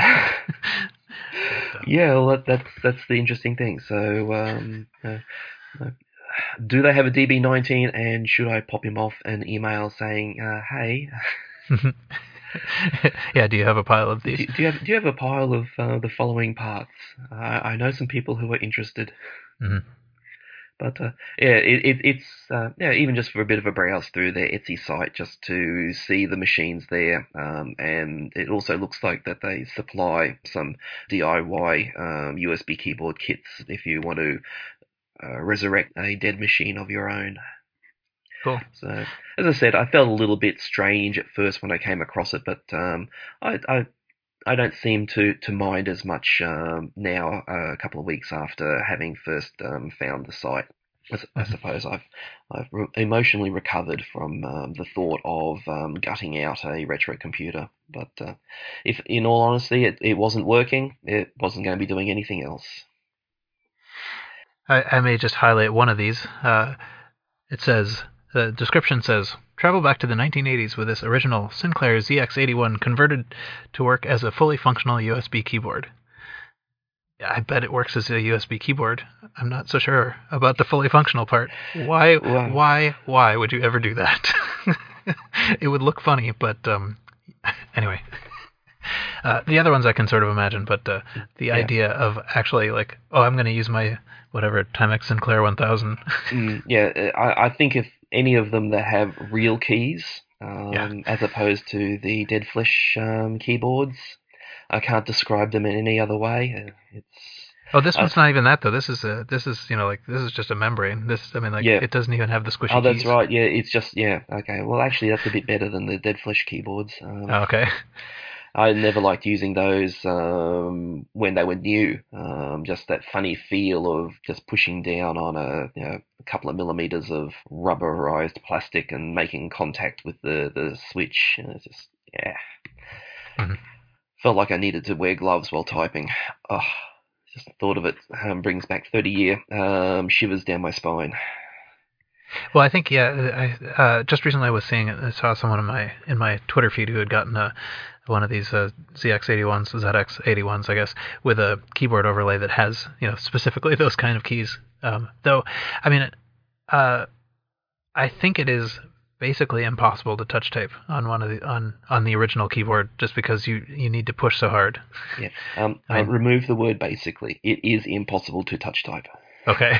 yeah, well, that, that's that's the interesting thing. So, um, uh, uh, do they have a D B nineteen, and should I pop him off an email saying, uh, "Hey"? Yeah, do you have a pile of these? Do, do you have do you have a pile of uh, the following parts? Uh, I know some people who are interested. Mm-hmm. But uh, yeah, it, it, it's uh, yeah, even just for a bit of a browse through their Etsy site, just to see the machines there, um, and it also looks like that they supply some D I Y um, U S B keyboard kits if you want to uh, resurrect a dead machine of your own. Cool. So, as I said, I felt a little bit strange at first when I came across it, but um, I, I I don't seem to, to mind as much um, now, uh, a couple of weeks after having first um, found the site. I, I suppose I've I've re- emotionally recovered from um, the thought of um, gutting out a retro computer. But uh, if, in all honesty, it, it wasn't working, it wasn't going to be doing anything else. I, I may just highlight one of these. Uh, it says, the description says, travel back to the nineteen eighties with this original Sinclair Z X eighty-one converted to work as a fully functional U S B keyboard. Yeah, I bet it works as a U S B keyboard. I'm not so sure about the fully functional part. Why, Wow. why, why would you ever do that? It would look funny, but um, anyway. Uh, the other ones I can sort of imagine, but uh, the Yeah. idea of actually like, oh, I'm going to use my whatever Timex Sinclair one thousand. Mm, yeah, I, I think if any of them that have real keys, um, Yeah. as opposed to the Dead Flesh um, keyboards, I can't describe them in any other way. Uh, It's Oh, this Uh, one's not even that though. This is a this is you know like this is just a membrane. This I mean like Yeah. it doesn't even have the squishy oh, that's keys. right. Yeah, it's just yeah. Okay, well, actually, that's a bit better than the Dead Flesh keyboards. Um, Oh, okay. I never liked using those um, when they were new. Um, just that funny feel of just pushing down on a, you know, a couple of millimeters of rubberized plastic and making contact with the, the switch. And it's just, yeah. Mhm. Felt like I needed to wear gloves while typing. Oh, just the thought of it um, brings back thirty year um, shivers down my spine. Well, I think yeah. I uh, just recently I was seeing I saw someone in my in my Twitter feed who had gotten a one of these uh, Z X eighty-ones, Z X eighty-ones, I guess, with a keyboard overlay that has you know specifically those kind of keys. Um, though, I mean, uh, I think it is basically impossible to touch type on one of the on on the original keyboard just because you you need to push so hard. Yeah. Um, I- uh, remove the word basically. It is impossible to touch type. Okay.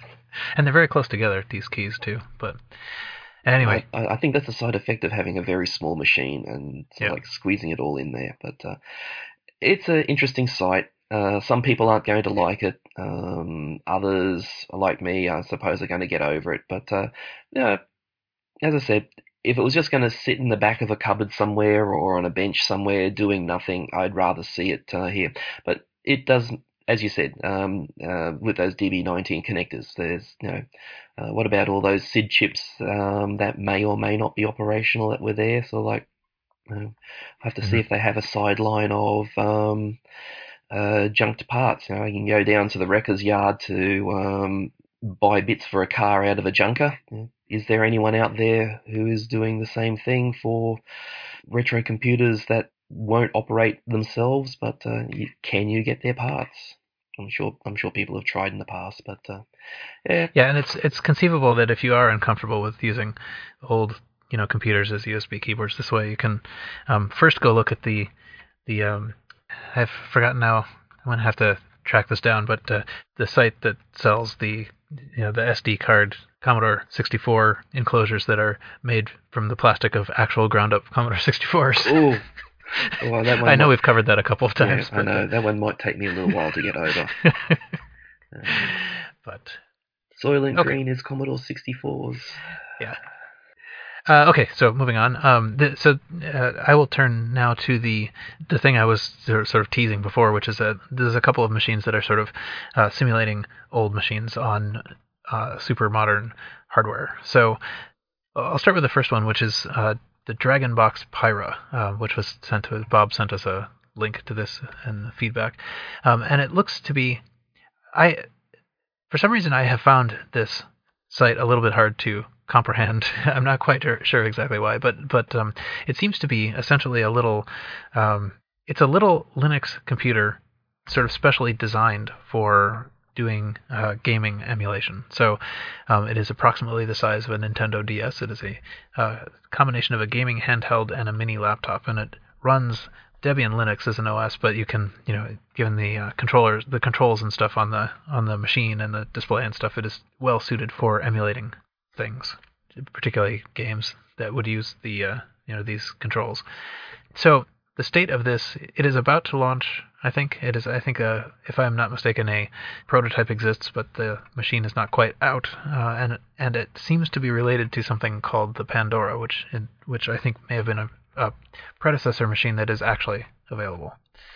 And they're very close together, these keys too. But anyway, I, I think that's a side effect of having a very small machine and sort of Yeah. like squeezing it all in there. But uh, it's an interesting site. Uh, some people aren't going to like it. Um, others, like me, I suppose, are going to get over it. But uh, you know, as I said, if it was just going to sit in the back of a cupboard somewhere or on a bench somewhere doing nothing, I'd rather see it uh, here. But it does, as you said, um, uh, with those D B nineteen connectors, there's, you know, uh, what about all those S I D chips um, that may or may not be operational that were there? So, like, you know, I have to see Mhm. if they have a sideline of um, uh, junked parts. You know, you can go down to the wrecker's yard to um, buy bits for a car out of a junker. Is there anyone out there who is doing the same thing for retro computers that won't operate themselves, but uh, you, can you get their parts? I'm sure. I'm sure people have tried in the past, but uh, yeah, yeah, and it's it's conceivable that if you are uncomfortable with using old you know computers as U S B keyboards this way, you can um, first go look at the the um, I've forgotten now. I'm gonna have to track this down, but uh, the site that sells the you know the S D card Commodore sixty-four enclosures that are made from the plastic of actual ground up Commodore sixty-fours. Ooh. Well, that one I know might- we've covered that a couple of yeah, times. I but, know uh, that one might take me a little while to get over. Um, but Soylent Okay. Green is Commodore sixty-fours. yeah. Uh, okay, so moving on. Um, th- so uh, I will turn now to the the thing I was sort of sort of teasing before, which is that there's a couple of machines that are sort of uh, simulating old machines on uh, super modern hardware. So I'll start with the first one, which is uh, the Dragon Box Pyra, uh, which was sent to Bob sent us a link to this in the feedback, um, and it looks to be. I, for some reason, I have found this site a little bit hard to comprehend. I'm not quite sure exactly why, but but um, it seems to be essentially a little. Um, it's a little Linux computer, sort of specially designed for doing uh, gaming emulation. So um, it is approximately the size of a Nintendo D S. It is a uh, combination of a gaming handheld and a mini laptop, and it runs Debian Linux as an O S. But you can, you know, given the uh, controllers, the controls and stuff on the on the machine and the display and stuff, it is well suited for emulating things, particularly games that would use the uh, you know these controls. So the state of this, it is about to launch. I think it is. I think, uh, if I'm not mistaken, a prototype exists, but the machine is not quite out, uh, and and it seems to be related to something called the Pandora, which in, which I think may have been a, a predecessor machine that is actually available.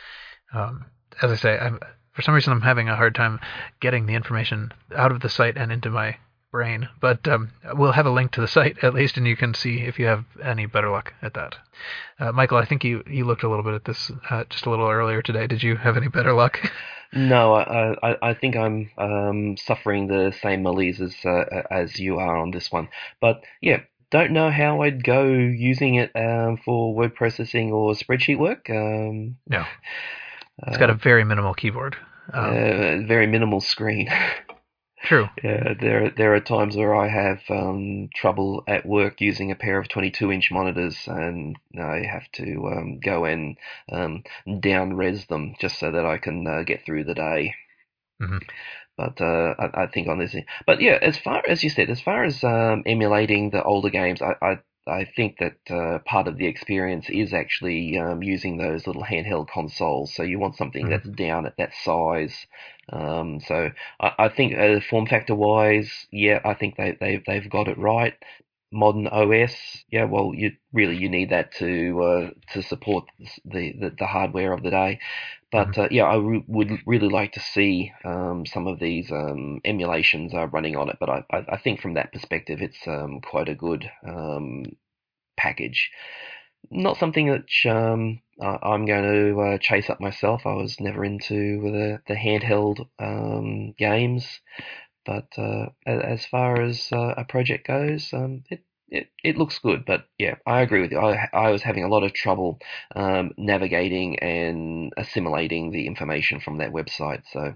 Um, as I say, I'm, for some reason I'm having a hard time getting the information out of the site and into my brain, but um, we'll have a link to the site at least, and you can see if you have any better luck at that. Uh, Michael, I think you, you looked a little bit at this uh, just a little earlier today. Did you have any better luck? No, I, I, I think I'm um, suffering the same malaise as, uh, as you are on this one. But yeah, don't know how I'd go using it um, for word processing or spreadsheet work. Um, no. It's got a very minimal keyboard. Um, uh, very minimal screen. True. Yeah, there there are times where I have um, trouble at work using a pair of twenty-two inch monitors, and I have to um, go and um, down res them just so that I can uh, get through the day. Mm-hmm. But uh, I, I think on this, but yeah, as far as you said, as far as um, emulating the older games, I. I I think that uh, part of the experience is actually um, using those little handheld consoles. So you want something mm-hmm. that's down at that size. Um, so I, I think uh, form factor wise, yeah, I think they, they, they've got it right. Modern O S, yeah, well, you really you need that to uh, to support the, the, the hardware of the day. But mm-hmm. uh, yeah, I re- would really like to see um, some of these um, emulations uh, running on it. But I, I, I think from that perspective, it's um, quite a good um, package. Not something that um, I'm going to uh, chase up myself. I was never into the, the handheld um, games. But uh, as far as uh, a project goes, um, it, it it looks good. But yeah, I agree with you. I I was having a lot of trouble um, navigating and assimilating the information from that website. So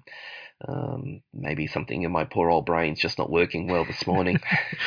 um, maybe something in my poor old brain's just not working well this morning.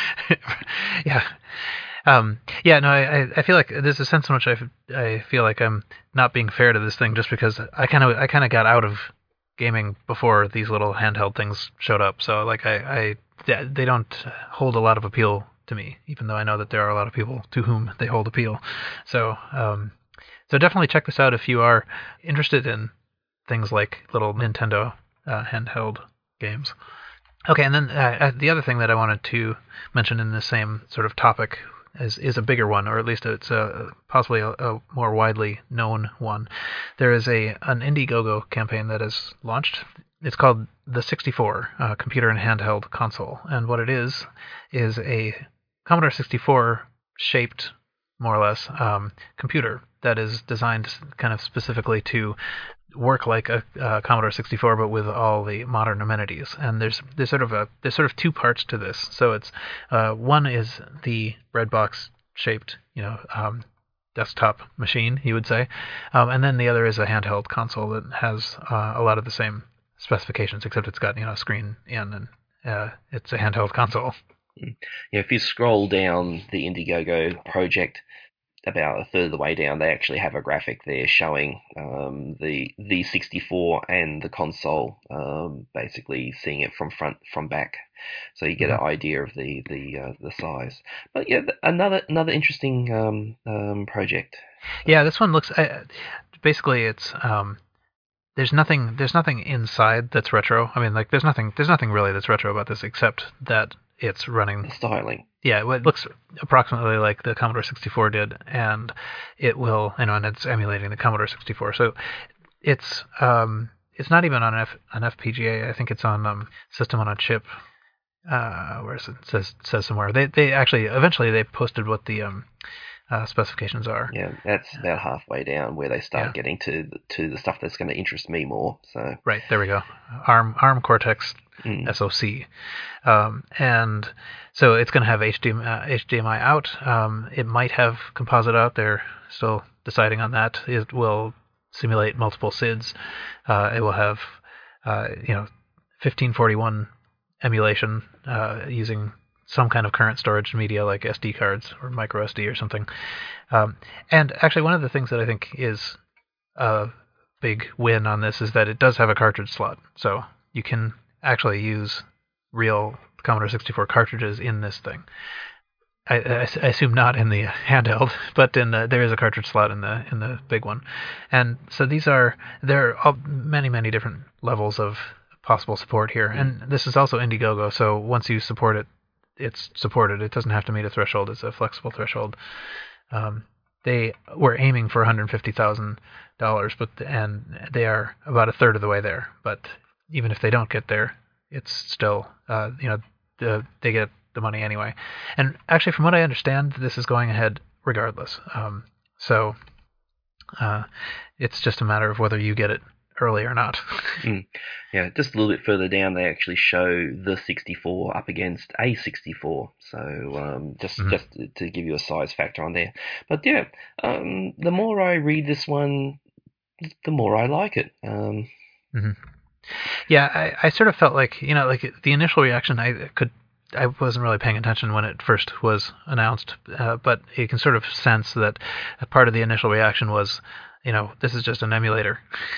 yeah. Um, yeah, no, I, I feel like there's a sense in which I, I feel like I'm not being fair to this thing just because I kind of I kind of got out of gaming before these little handheld things showed up. So like I, I they don't hold a lot of appeal to me, even though I know that there are a lot of people to whom they hold appeal. So um, so definitely check this out if you are interested in things like little Nintendo uh, handheld games. Okay, and then uh, the other thing that I wanted to mention in the same sort of topic is is a bigger one, or at least it's a possibly a, a more widely known one. There is a an Indiegogo campaign that is launched. It's called the sixty-four, uh, Computer and Handheld Console, and what it is is a Commodore sixty-four shaped, more or less, um, computer that is designed kind of specifically to work like a, a Commodore sixty-four, but with all the modern amenities. And there's there's sort of a there's sort of two parts to this. So it's uh, one is the breadbox shaped, you know, um, desktop machine, you would say, um, and then the other is a handheld console that has uh, a lot of the same specifications, except it's got you know a screen in, and uh, it's a handheld console. Yeah, if you scroll down the Indiegogo project, about a third of the way down, they actually have a graphic there showing um, the the sixty-four and the console, um, basically seeing it from front from back, so you get mm-hmm. an idea of the the uh, the size. But yeah, another another interesting um, um, project. Yeah, this one looks uh, basically it's um, there's nothing there's nothing inside that's retro. I mean, like there's nothing there's nothing really that's retro about this except that it's running the styling. Yeah, it looks approximately like the Commodore sixty-four did, and it will, you know, and it's emulating the Commodore sixty-four. So it's um, it's not even on F, an F P G A. I think it's on um, System on a Chip. uh, where is it? It says says somewhere. They they actually eventually they posted what the um, uh, specifications are. Yeah, that's about halfway down where they start Yeah. getting to the, to the stuff that's going to interest me more. So Right, there we go. ARM ARM Cortex mm, S O C, um, and so it's going to have H D M I, uh, H D M I out. Um, it might have composite out. They're still deciding on that. It will simulate multiple S I Ds. Uh, it will have uh, you know fifteen forty-one emulation uh, using some kind of current storage media like S D cards or micro S D or something. Um, and actually, one of the things that I think is a big win on this is that it does have a cartridge slot, so you can actually use real Commodore sixty-four cartridges in this thing. I, I, I assume not in the handheld, but in the, there is a cartridge slot in the in the big one, and so these are there are many many different levels of possible support here, and this is also Indiegogo, so once you support it, it's supported. It doesn't have to meet a threshold; it's a flexible threshold. Um, they were aiming for one hundred fifty thousand dollars, but and they are about a third of the way there. But even if they don't get there, it's still uh, you know the, they get the money anyway. And actually, from what I understand, this is going ahead regardless. Um, so uh, it's just a matter of whether you get it early or not. mm. Yeah, just a little bit further down, they actually show the sixty-four up against a sixty-four. So um, just Mhm. just to give you a size factor on there. But yeah, um, the more I read this one, the more I like it. Um, hmm Yeah, I, I sort of felt like you know, like the initial reaction, I could, I wasn't really paying attention when it first was announced, uh, but you can sort of sense that a part of the initial reaction was, you know, this is just an emulator.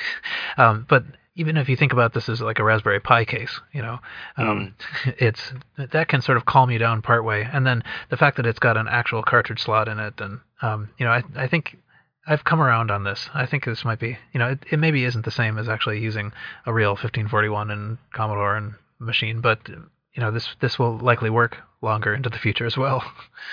um, but even if you think about this as like a Raspberry Pi case, you know, um, it's that can sort of calm you down partway, and then the fact that it's got an actual cartridge slot in it, and um, you know, I, I think I've come around on this. I think this might be, you know, it, it maybe isn't the same as actually using a real fifteen forty-one in Commodore and machine, but you know, this this will likely work longer into the future as well.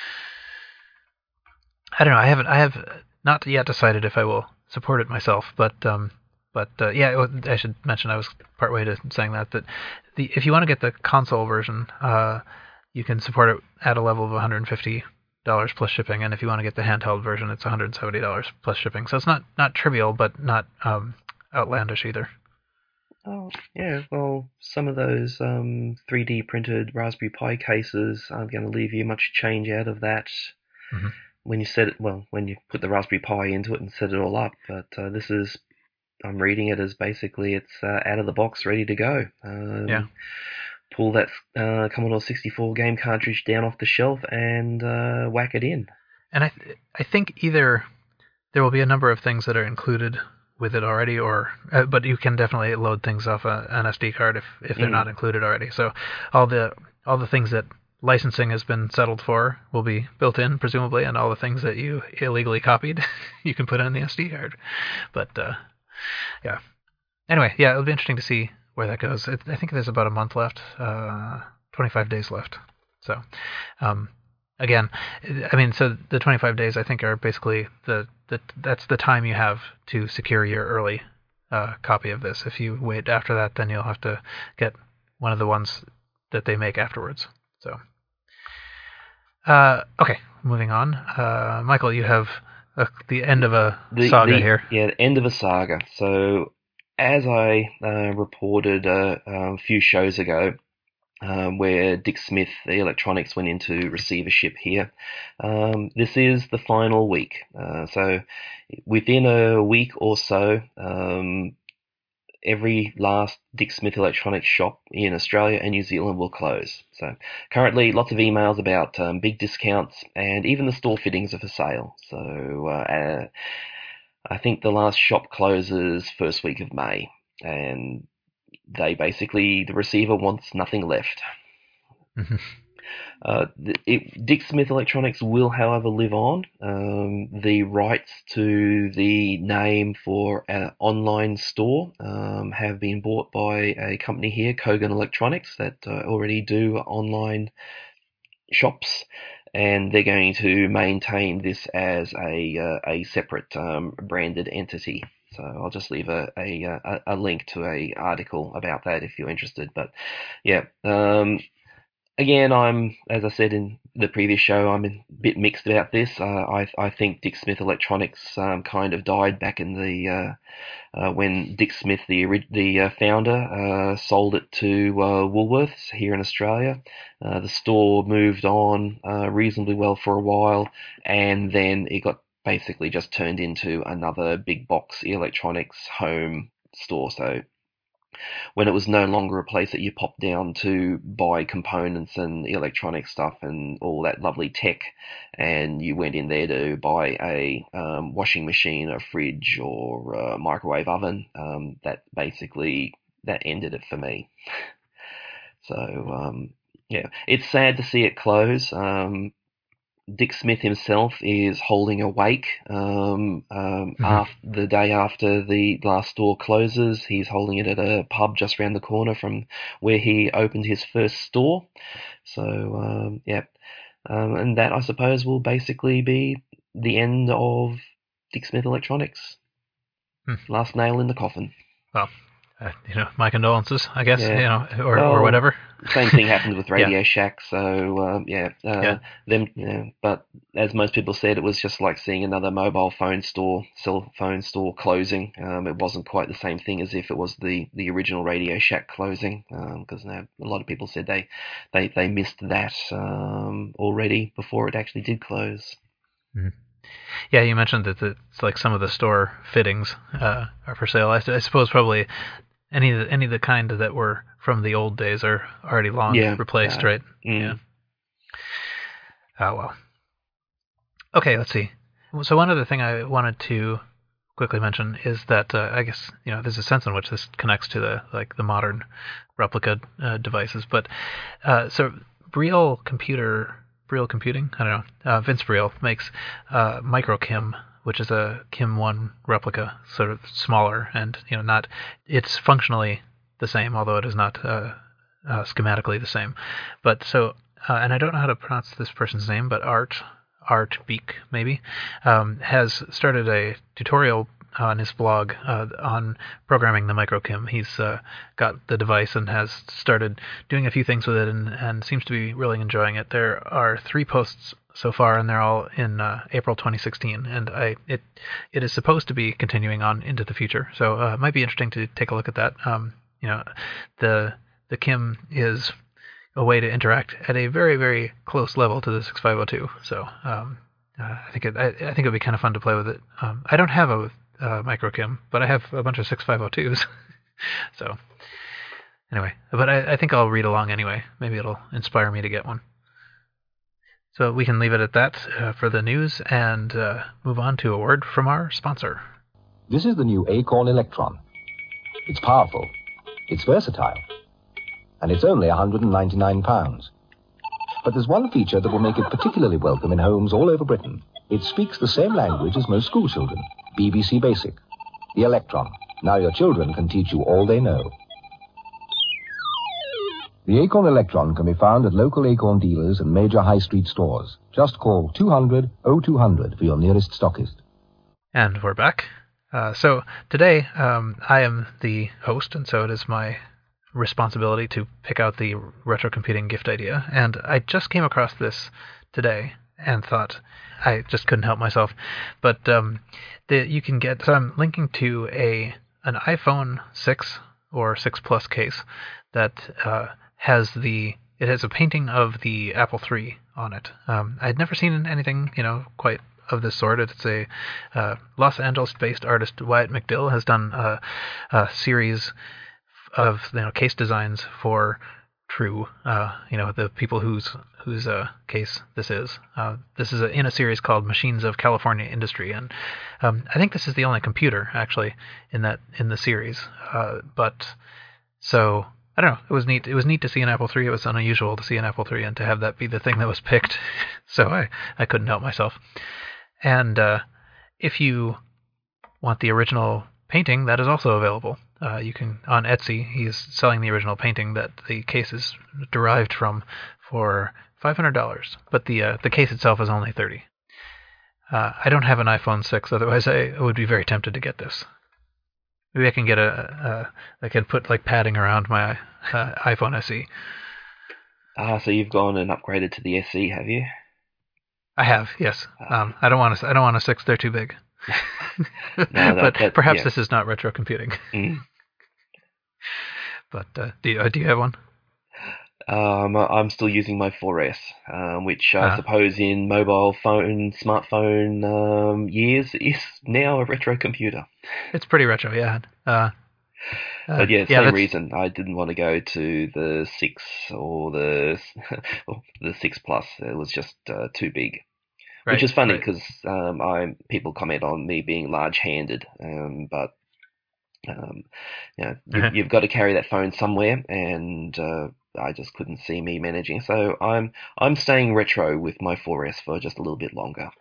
I don't know. I haven't. I have not yet decided if I will support it myself, but um, but uh, yeah, I should mention I was partway to saying that that the if you want to get the console version, uh, you can support it at a level of one hundred fifty dollars plus shipping, and if you want to get the handheld version, it's one hundred seventy dollars plus shipping. So it's not not trivial, but not um, outlandish either. Oh, yeah, well, some of those um, three D printed Raspberry Pi cases aren't going to leave you much change out of that hmm when you set it, well, when you put the Raspberry Pi into it and set it all up. But uh, this is, I'm reading it as basically it's uh, out of the box, ready to go. Um, Yeah. Pull that uh, Commodore sixty-four game cartridge down off the shelf and uh, whack it in. And I th- I think either there will be a number of things that are included with it already, or uh, but you can definitely load things off a, an S D card if, if they're Mm. not included already. So all the all the things that licensing has been settled for will be built in presumably, and all the things that you illegally copied you can put on the S D card. But uh, yeah. Anyway, yeah, it'll be interesting to see where that goes. It, I think there's about a month left, uh, twenty-five days left. So, um, again, I mean, so the twenty-five days I think are basically the, the that's the time you have to secure your early uh, copy of this. If you wait after that, then you'll have to get one of the ones that they make afterwards. So, uh, okay, moving on. Uh, Michael, you have a, the end of a The, saga the, here. Yeah, the end of a saga. So, as I uh, reported uh, a few shows ago, um, where Dick Smith the Electronics went into receivership here, um, this is the final week. Uh, so, within a week or so, um, every last Dick Smith Electronics shop in Australia and New Zealand will close. So currently, lots of emails about um, big discounts, and even the store fittings are for sale. So uh, uh, I think the last shop closes first week of May, and they basically, the receiver wants nothing left. Mhm. Uh, it, Dick Smith Electronics will, however, live on. Um, the rights to the name for an online store um, have been bought by a company here, Kogan Electronics, that uh, already do online shops, and they're going to maintain this as a uh, a separate um, branded entity. So I'll just leave a, a a a link to a article about that if you're interested. But yeah. Um, again, I'm, as I said in the previous show, I'm a bit mixed about this. Uh, I I think Dick Smith Electronics um, kind of died back in the uh, uh, when Dick Smith, the the uh, founder, uh, sold it to uh, Woolworths here in Australia. Uh, the store moved on uh, reasonably well for a while, and then it got basically just turned into another big box electronics home store. So when it was no longer a place that you popped down to buy components and electronic stuff and all that lovely tech, and you went in there to buy a um, washing machine, a fridge, or a microwave oven, um, that basically that ended it for me. So um, yeah, it's sad to see it close. Um, Dick Smith himself is holding a wake um, um, Mhm. after, the day after the last store closes. He's holding it at a pub just around the corner from where he opened his first store. So, um, yeah. Um, and that, I suppose, will basically be the end of Dick Smith Electronics. Hmm. Last nail in the coffin. Well, uh, you know, my condolences, I guess, Yeah. you know, or, Well, or whatever. Same thing happened with Radio Yeah. Shack. So um, yeah, uh, Yeah. them. Yeah, but as most people said, it was just like seeing another mobile phone store, cell phone store closing. Um, it wasn't quite the same thing as if it was the, the original Radio Shack closing, because um, a lot of people said they they, they missed that um, already before it actually did close. Mm-hmm. Yeah, you mentioned that the, it's like some of the store fittings uh, are for sale. I, I suppose probably any of the, any of the kind that were from the old days are already long Yeah, replaced, uh, right? mm. Yeah. Oh well. Okay, let's see. So one other thing I wanted to quickly mention is that uh, I guess you know there's a sense in which this connects to the like the modern replica uh, devices, but uh, so Briel Computer, Briel Computing, I don't know, uh, Vince Briel makes uh, MicroKim, which is a Kim one replica, sort of smaller and you know not it's functionally the same, although it is not uh, uh, schematically the same. But so uh, and I don't know how to pronounce this person's name, but Art. Art Beek, maybe, um, has started a tutorial on his blog uh, on programming the MicroKim. He's uh, got the device and has started doing a few things with it and, and seems to be really enjoying it. There are three posts so far, and they're all in uh, April twenty sixteen, and I it it is supposed to be continuing on into the future. So uh, it might be interesting to take a look at that. Um, you know, the the Kim is a way to interact at a very, very close level to the sixty-five oh two. So um, uh, I think it, I, I think it'd be kind of fun to play with it. Um, I don't have a uh, MicroKim, but I have a bunch of sixty-five oh twos. So anyway, but I, I think I'll read along anyway. Maybe it'll inspire me to get one. So we can leave it at that uh, for the news and uh, move on to a word from our sponsor. This is the new Acorn Electron. It's powerful, it's versatile, and it's only one hundred ninety-nine pounds. But there's one feature that will make it particularly welcome in homes all over Britain. It speaks the same language as most school children, B B C Basic. The Electron. Now your children can teach you all they know. The Acorn Electron can be found at local Acorn dealers and major high street stores. Just call two hundred oh two hundred for your nearest stockist. And we're back. Uh, so today um, I am the host, and so it is my responsibility to pick out the retro computing gift idea. And I just came across this today and thought I just couldn't help myself. But um, the, you can get, so I'm linking to a an iPhone six or six Plus case that uh, has the, it has a painting of the Apple three on it. Um, I'd never seen anything, you know, quite of this sort. It's a uh, Los Angeles-based artist, Wyatt McDill, has done a, a series of you know case designs for True, uh, you know the people whose whose uh, case this is. Uh, this is a, in a series called Machines of California Industry, and um, I think this is the only computer actually in that in the series. Uh, but so I don't know. It was neat. It was neat to see an Apple three. It was unusual to see an Apple three and to have that be the thing that was picked. So I I couldn't help myself. And uh, if you want the original painting, that is also available. Uh, you can on Etsy. He's selling the original painting that the case is derived from for five hundred dollars, but the uh, the case itself is only thirty. Uh, I don't have an iPhone six, otherwise I would be very tempted to get this. Maybe I can get a, a I can put like padding around my uh, iPhone S E. Ah, so you've gone and upgraded to the S E, have you? I have, yes. Um, I don't want to. I don't want a six. They're too big. No, that But that perhaps yeah. this is not retro computing. Mm. But uh, do you, uh, do you have one? Um, I'm still using my four S, um, which I Uh, suppose in mobile phone, smartphone um, years is now a retro computer. it's pretty retro, yeah. Uh, uh, But yeah, yeah, same that's reason. I didn't want to go to the six or the or the six plus. It was just uh, too big. Which right, is funny right. because um, I people comment on me being large-handed, um, but um, you know, you've, Uh-huh. you've got to carry that phone somewhere, and uh, I just couldn't see me managing. So I'm I'm staying retro with my four S for just a little bit longer.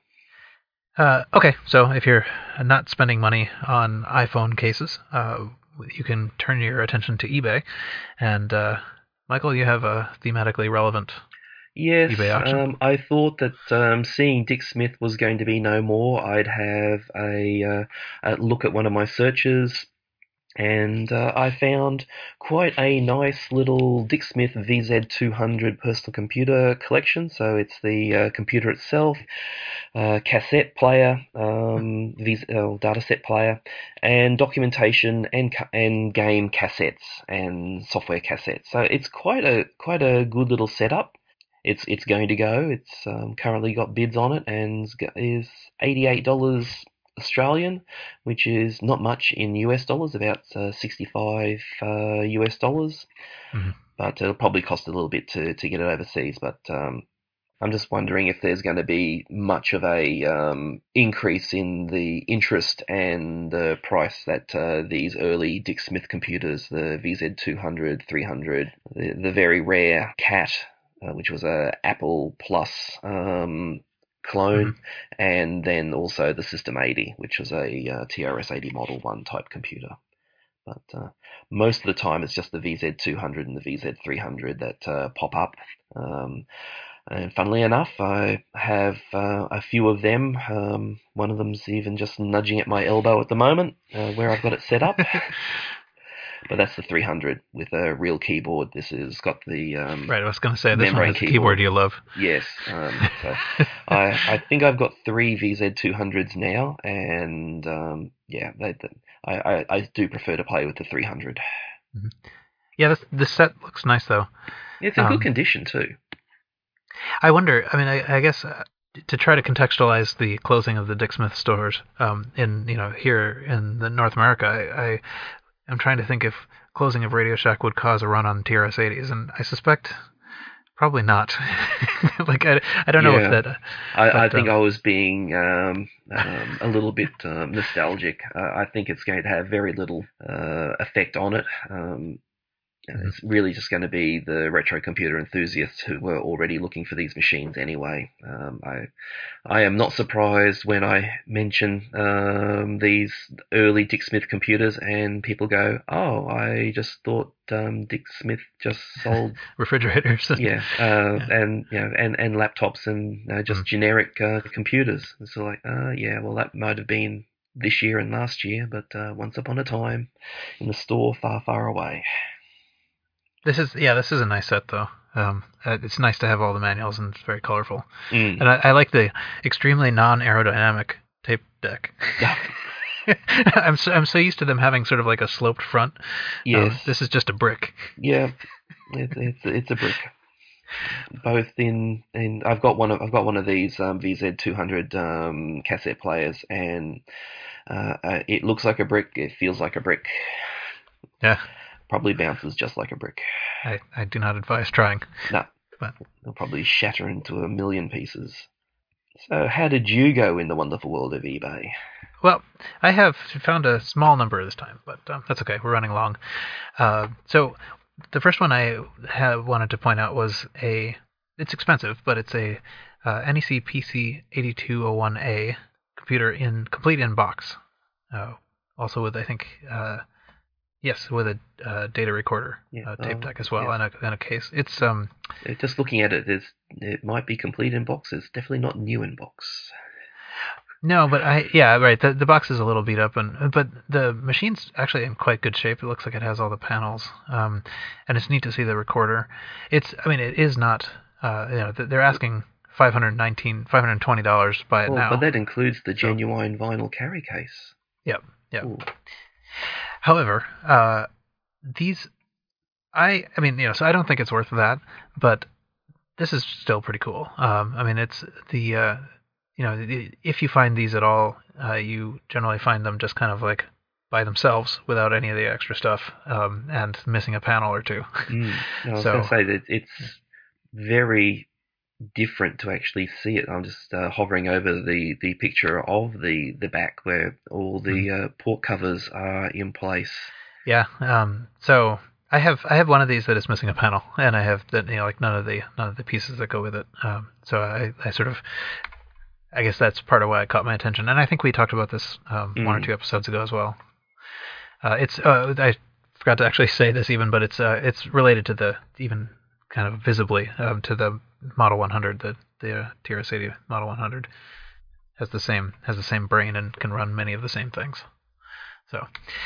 Uh, okay, so if you're not spending money on iPhone cases, uh, you can turn your attention to eBay. And uh, Michael, you have a thematically relevant Yes, eBay auction. um, I thought that um, seeing Dick Smith was going to be no more. I'd have a, uh, a look at one of my searches, and uh, I found quite a nice little Dick Smith V Z two hundred personal computer collection. So it's the uh, computer itself, uh, cassette player, um, v- uh, dataset player, and documentation and ca- and game cassettes and software cassettes. So it's quite a quite a good little setup. It's it's going to go. It's um, currently got bids on it and is eighty-eight dollars Australian, which is not much in U S dollars, about uh, sixty-five uh, U S dollars. Mm-hmm. But it'll probably cost a little bit to, to get it overseas. But um, I'm just wondering if there's going to be much of a um, increase in the interest and the price that uh, these early Dick Smith computers, the V Z two hundred, three hundred, the, the very rare Cat, uh, which was a Apple Plus um, Mm-hmm. clone, and then also the System eighty, which was a uh, T R S eighty Model one type computer. But uh, most of the time, it's just the V Z two hundred and the V Z three hundred that uh, pop up. Um, and funnily enough, I have uh, a few of them. Um, one of them's even just nudging at my elbow at the moment, uh, where I've got it set up. But that's the three hundred with a real keyboard. This has got the um, Right, I was going to say this one membrane has the keyboard keyboard. you love. Yes. Um, so I, I think I've got three V Z two hundreds now, and um, yeah, they, they, I, I, I do prefer to play with the three hundred. Mm-hmm. Yeah, this this set looks nice though. It's in Um, good condition too. I wonder. I mean, I, I guess uh, to try to contextualize the closing of the Dick Smith stores um, in you know here in the North America, I, I am trying to think if closing of Radio Shack would cause a run on T R S eighties, and I suspect probably not. Like I, I don't know Yeah. if that. Uh, I, I but, think um, I was being um, um, a little bit um, nostalgic. Uh, I think it's going to have very little uh, effect on it. Um, Mhm. It's really just going to be the retro computer enthusiasts who were already looking for these machines anyway. Um, I I am not surprised when I mention um, these early Dick Smith computers and people go, "Oh, I just thought um, Dick Smith just sold." refrigerators. Yeah, uh, Yeah. and you know, and, and laptops and uh, just Mm. generic uh, computers. It's so like, uh, yeah, well, that might have been this year and last year, but uh, once upon a time, in the store far, far away. This is yeah, this is a nice set though. Um, uh, it's nice to have all the manuals and it's very colorful. Mm. And I, I like the extremely non-aerodynamic tape deck. Yeah. I'm so, I'm so used to them having sort of like a sloped front. Yes. Um, this is just a brick. Yeah. It's it's it's a brick. Both in in I've got one of I've got one of these um, V Z two hundred um, cassette players, and uh, uh, it looks like a brick. It feels like a brick. Yeah, Probably bounces just like a brick. I, I do not advise trying. No, But it'll probably shatter into a million pieces. So, how did you go in the wonderful world of eBay? well, I have found a small number this time, but um, that's okay. We're running long. Uh, so the first one I have wanted to point out was a. It's expensive, but it's a uh, N E C P C eighty-two oh one A computer in complete in box. Uh, also with I think uh, yes, with a uh, data recorder Yeah, uh, tape oh, deck as well, yeah. and a and a case. It's um Uh, Just looking at it, it's, it might be complete in box. It's definitely not new in box. No, but I yeah right. The the box is a little beat up, and but the machine's actually in quite good shape. It looks like it has all the panels, um, and it's neat to see the recorder. It's I mean it is not uh, you know they're asking five hundred nineteen five hundred twenty dollars to buy it Well, now. but that includes the So- genuine vinyl carry case. Yep, yep. Ooh. However, uh, these I I mean you know so I don't think it's worth that, but this is still pretty cool. Um, I mean it's the uh, you know, if you find these at all, uh, you generally find them just kind of like by themselves without any of the extra stuff, um, and missing a panel or two. Mm. I was So- going to say that it's very different to actually see it. I'm just uh, hovering over the, the picture of the, the back where all the uh, port covers are in place. Yeah. Um, so I have I have one of these that is missing a panel, and I have that you know like none of the none of the pieces that go with it. Um, so I, I sort of I guess that's part of why it caught my attention, and I think we talked about this um, one or Mm. two episodes ago as well. Uh, it's uh, I forgot to actually say this even, but it's uh, it's related to the even kind of visibly um, to the Model one hundred. The the uh, T R S eighty Model one hundred has the same has the same brain and can run many of the same things. So.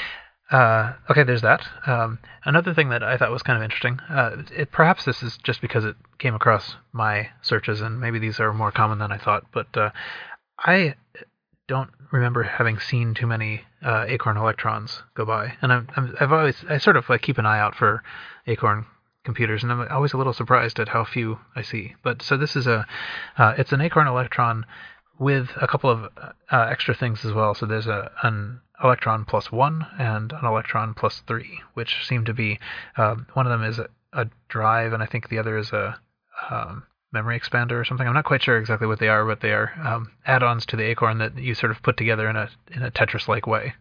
Uh, okay, there's that. Um, another thing that I thought was kind of interesting, uh, it, perhaps this is just because it came across my searches, and maybe these are more common than I thought, but uh, I don't remember having seen too many uh, Acorn Electrons go by, and I'm, I'm, I've always I sort of like keep an eye out for Acorn computers, and I'm always a little surprised at how few I see. But so this is a, uh, it's an Acorn Electron with a couple of uh, extra things as well. So there's a an electron plus one and an electron plus three, which seem to be um, one of them is a, a drive, and I think the other is a um, memory expander or something. I'm not quite sure exactly what they are, but they are um, add-ons to the Acorn that you sort of put together in a in a Tetris-like way.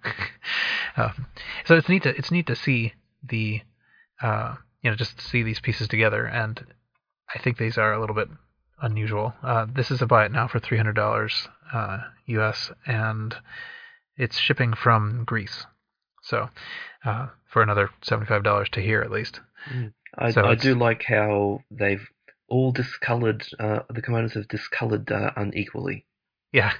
um, so it's neat to it's neat to see the uh, you know just to see these pieces together, and I think these are a little bit unusual. Uh, this is a buy it now for three hundred dollars uh, U S, and it's shipping from Greece. So uh, for another seventy-five dollars to here at least. I, So I it's- do like how they've all discolored, uh, the components have discolored uh, unequally. Yeah.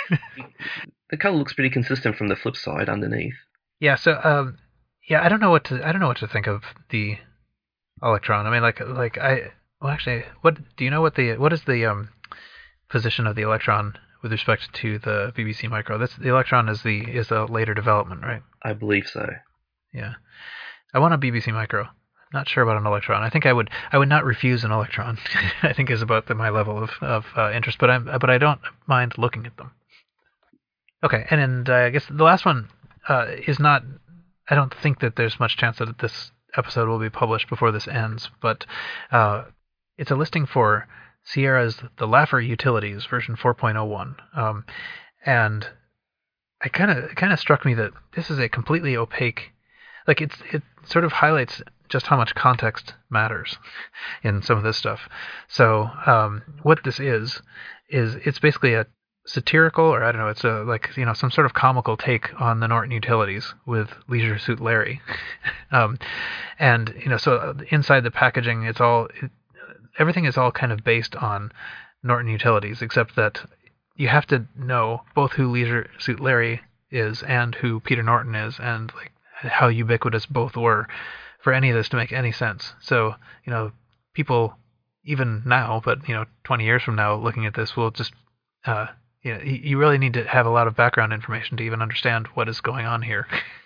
The color looks pretty consistent from the flip side underneath. Yeah, so um yeah, I don't know what to I don't know what to think of the Electron. I mean like like I well actually what do you know what the what is the um position of the Electron with respect to the B B C Micro? That's the Electron is the is the later development, right? I believe so. Yeah. I want a B B C Micro. Not sure about an Electron. I think I would I would not refuse an Electron. I think is about the, my level of of uh, interest, but I but I don't mind looking at them. Okay, and, and uh, I guess the last one uh, is not. I don't think that there's much chance that this episode will be published before this ends, but uh, it's a listing for Sierra's The Laffer Utilities version four point oh one, um, and I kind of it kind of struck me that this is a completely opaque. Like it's it sort of highlights just how much context matters in some of this stuff. So um, what this is is it's basically a satirical, or I don't know, it's a like you know some sort of comical take on the Norton Utilities with Leisure Suit Larry, um, and you know so inside the packaging, it's all it, everything is all kind of based on Norton Utilities, except that you have to know both who Leisure Suit Larry is and who Peter Norton is, and like how ubiquitous both were for any of this to make any sense. So you know people even now, but you know twenty years from now, looking at this, will just uh, you know, you really need to have a lot of background information to even understand what is going on here.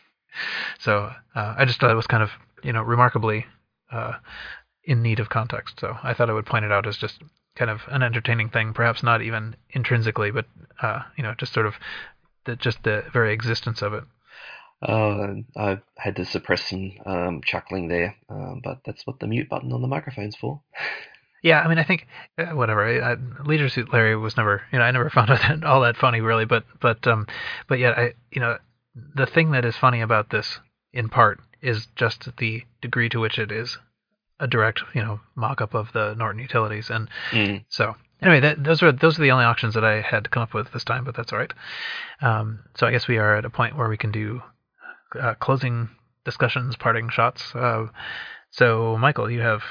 so uh, I just thought it was kind of, you know, remarkably uh, in need of context. So I thought I would point it out as just kind of an entertaining thing, perhaps not even intrinsically, but uh, you know, just sort of the, just the very existence of it. Uh, I had to suppress some um, chuckling there, um, but that's what the mute button on the microphone's for. Yeah, I mean, I think uh, whatever. I, I, Leisure Suit Larry was never, you know, I never found it all that funny, really. But, but, um, but yet, I, you know, the thing that is funny about this, in part, is just the degree to which it is a direct, you know, mock-up of the Norton Utilities, and Mm. so anyway, that, those are those are the only auctions that I had to come up with this time, but that's all right. Um, so I guess we are at a point where we can do uh, closing discussions, parting shots. Uh, so, Michael, you have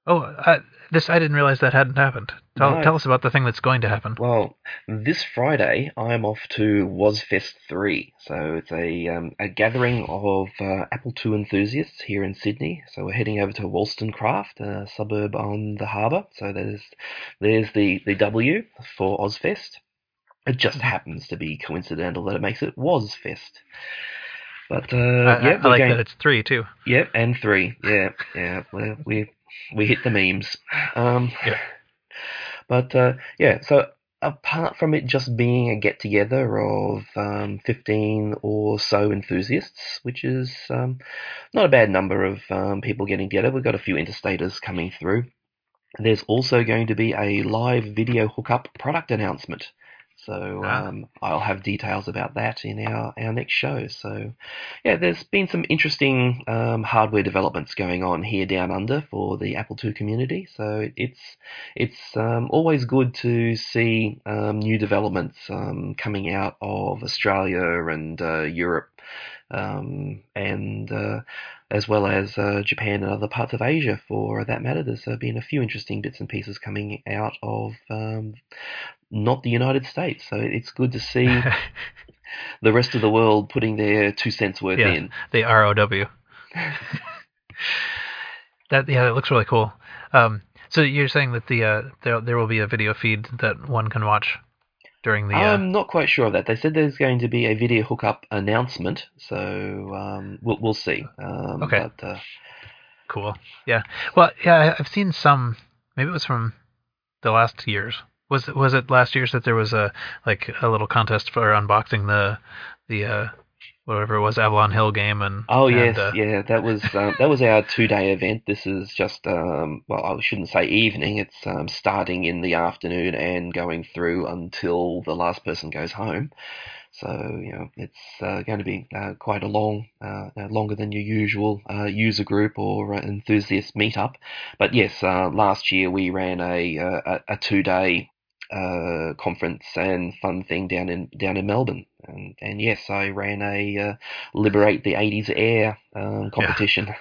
Oh, uh, this I didn't realize that hadn't happened. Tell, No. tell us about the thing that's going to happen. Well, this Friday I'm off to WasFest three, so it's a um, a gathering of uh, Apple two enthusiasts here in Sydney. So we're heading over to Wollstonecraft, a suburb on the harbour. So there's there's the, the W for OzFest. It just happens to be coincidental that it makes it WasFest. But uh, I, yeah, I we're like going, that it's three too. yeah, and three, yeah, yeah. We we, we hit the memes. Um, Yeah. But uh, yeah, so apart from it just being a get together of um, fifteen or so enthusiasts, which is um, not a bad number of um, people getting together, we've got a few interstaters coming through. There's also going to be a live video hookup product announcement. So Ah. um, I'll have details about that in our, our next show. So yeah, there's been some interesting um, hardware developments going on here down under for the Apple two community. So it's it's um, always good to see um, new developments um, coming out of Australia and uh, Europe, um, and uh, as well as uh, Japan and other parts of Asia for that matter. There's uh, been a few interesting bits and pieces coming out of um, not the United States. So it's good to see the rest of the world putting their two cents worth yeah, in. the R O W. That yeah, that looks really cool. Um, so you're saying that the uh, there there will be a video feed that one can watch during the. Uh... I'm not quite sure of that. They said there's going to be a video hookup announcement, so um, we'll we'll see. Um, Okay. But, uh, Cool. Yeah. Well, yeah, I- I've seen some. Maybe it was from the last years. Was was it last year's that there was a like a little contest for unboxing the the uh, whatever it was Avalon Hill game and Oh and, yes, uh, yeah, that was um, that was our two-day event. This is just um, well, I shouldn't say evening. It's um, starting in the afternoon and going through until the last person goes home. So you know, it's uh, going to be uh, quite a long, uh, uh, longer than your usual uh, user group or uh, enthusiast meetup. But yes, uh, last year we ran a a, a two-day uh, conference and fun thing down in down in Melbourne. And, and yes, I ran a uh, Liberate the eighties Air um, competition.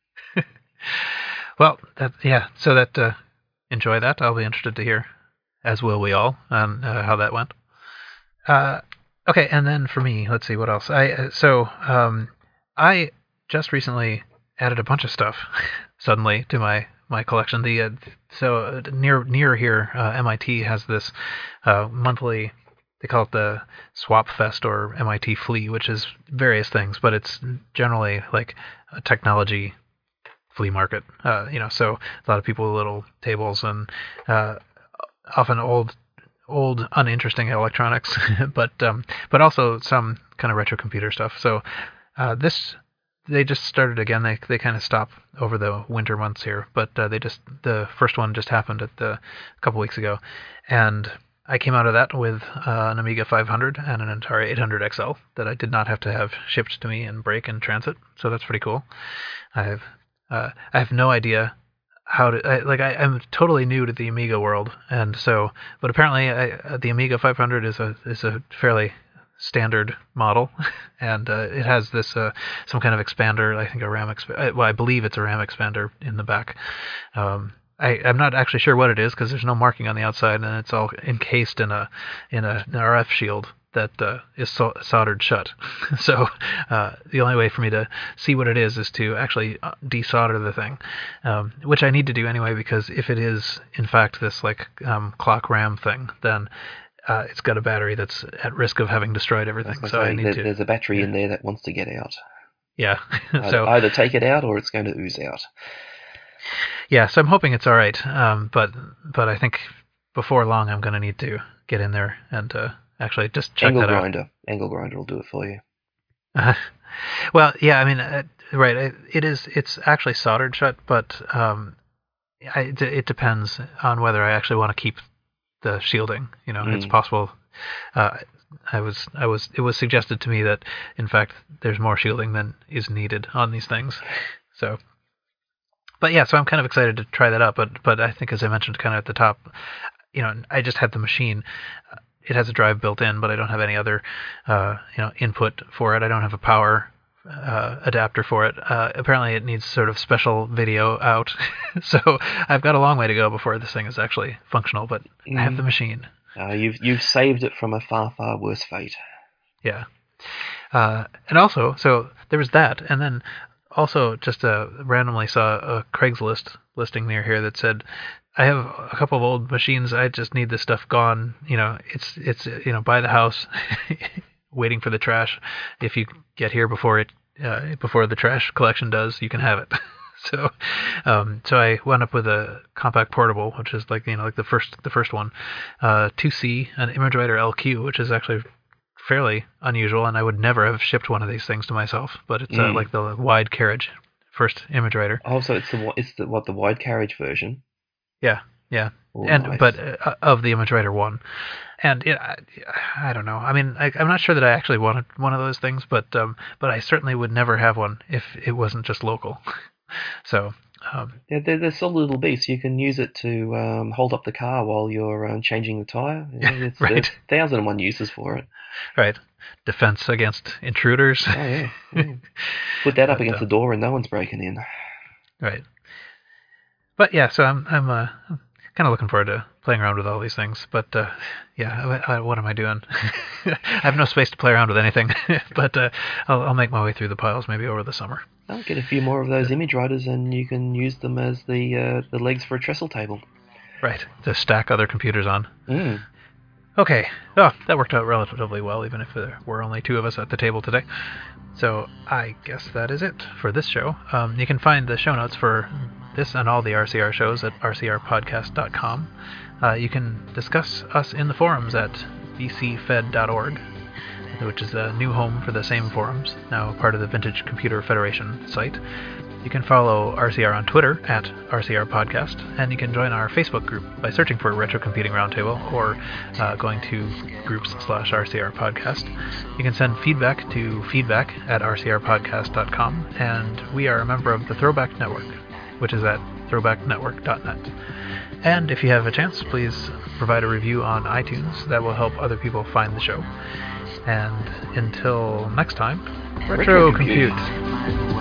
well, that yeah. So that uh, enjoy that. I'll be interested to hear, as will we all, on uh, how that went. Uh, okay, and then for me, let's see what else. I uh, so um, I just recently added a bunch of stuff suddenly to my my collection. The uh, so uh, near near here, uh, M I T has this uh, monthly. They call it the Swap Fest or M I T Flea, which is various things, but it's generally like a technology flea market. Uh, you know, so a lot of people with little tables and uh, often old, old uninteresting electronics, but um, but also some kind of retro computer stuff. So uh, this they just started again. They they kind of stop over the winter months here, but uh, they just the first one just happened at the a couple weeks ago, and I came out of that with uh, an Amiga five hundred and an Atari eight hundred X L that I did not have to have shipped to me in break and transit, so that's pretty cool. I have uh, I have no idea how to I, like I, I'm totally new to the Amiga world, and so but apparently I, uh, the Amiga five hundred is a is a fairly standard model, and uh, it has this uh, some kind of expander. I think a RAM exp- well I believe it's a RAM expander in the back. Um, I, I'm not actually sure what it is because there's no marking on the outside, and it's all encased in a in a, an R F shield that uh, is so, soldered shut. so uh, the only way for me to see what it is is to actually desolder the thing, um, which I need to do anyway because if it is in fact this like um, clock RAM thing, then uh, it's got a battery that's at risk of having destroyed everything. I So I say, need there, to. There's a battery yeah. in there that wants to get out. Yeah. Either, so either take it out or it's going to ooze out. Yeah, so I'm hoping it's all right. Um, but but I think before long I'm going to need to get in there and uh, actually just check Angle that grinder. out. Angle grinder will do it for you. Uh, well, yeah, I mean, uh, right. It, it is. It's actually soldered shut, but um, I, it, it depends on whether I actually want to keep the shielding. You know, Mm. it's possible. Uh, I was. I was. It was suggested to me that, in fact, there's more shielding than is needed on these things. So. But yeah, so I'm kind of excited to try that out. But but I think, as I mentioned, kind of at the top, you know, I just had the machine. It has a drive built in, but I don't have any other, uh, you know, input for it. I don't have a power uh, adapter for it. Uh, apparently, it needs sort of special video out, so I've got a long way to go before this thing is actually functional. But Mm. I have the machine. Uh, you've you've saved it from a far far worse fate. Yeah. Uh, and also, so there was that, and then also just uh, randomly saw a Craigslist listing near here that said, I have a couple of old machines. I just need this stuff gone. You know, it's it's you know by the house, waiting for the trash. If you get here before it uh, before the trash collection does, you can have it. so, um, so I wound up with a compact portable, which is like you know like the first the first one, uh, two C, an ImageWriter L Q, which is actually fairly unusual, and I would never have shipped one of these things to myself. But it's uh, Mm. like the wide carriage first ImageWriter. Oh, so it's the wa- it's the what the wide carriage version. Yeah, yeah. Oh, and nice. but uh, of the ImageWriter one, and yeah, I, I don't know. I mean, I, I'm not sure that I actually wanted one of those things, but um, but I certainly would never have one if it wasn't just local. so um, Yeah, they're, they're solid little beasts. You can use it to um, hold up the car while you're um, changing the tire. You know, it's, Right. There's thousand and one uses for it. right, defense against intruders. Oh yeah. yeah. Put that up But, against uh, the door and no one's breaking in. right. But yeah, so I'm I'm uh, kind of looking forward to playing around with all these things. But uh, yeah, I, I, what am I doing? I have no space to play around with anything. but uh, I'll, I'll make my way through the piles maybe over the summer. I'll get a few more of those image writers and you can use them as the uh, the legs for a trestle table. Right, to stack other computers on. Mm. Okay. Oh, that worked out relatively well, even if there were only two of us at the table today. So I guess that is it for this show. Um, you can find the show notes for this and all the R C R shows at r c r podcast dot com. Uh, you can discuss us in the forums at b c fed dot org, which is a new home for the same forums, now part of the Vintage Computer Federation site. You can follow R C R on Twitter at R C R Podcast, and you can join our Facebook group by searching for Retro Computing Roundtable or uh, going to groups slash R C R Podcast. You can send feedback to feedback at r c r podcast dot com, and we are a member of the Throwback Network, which is at throwback network dot net. And if you have a chance, please provide a review on iTunes. That will help other people find the show. And until next time, Retro, Retro Compute. Compute.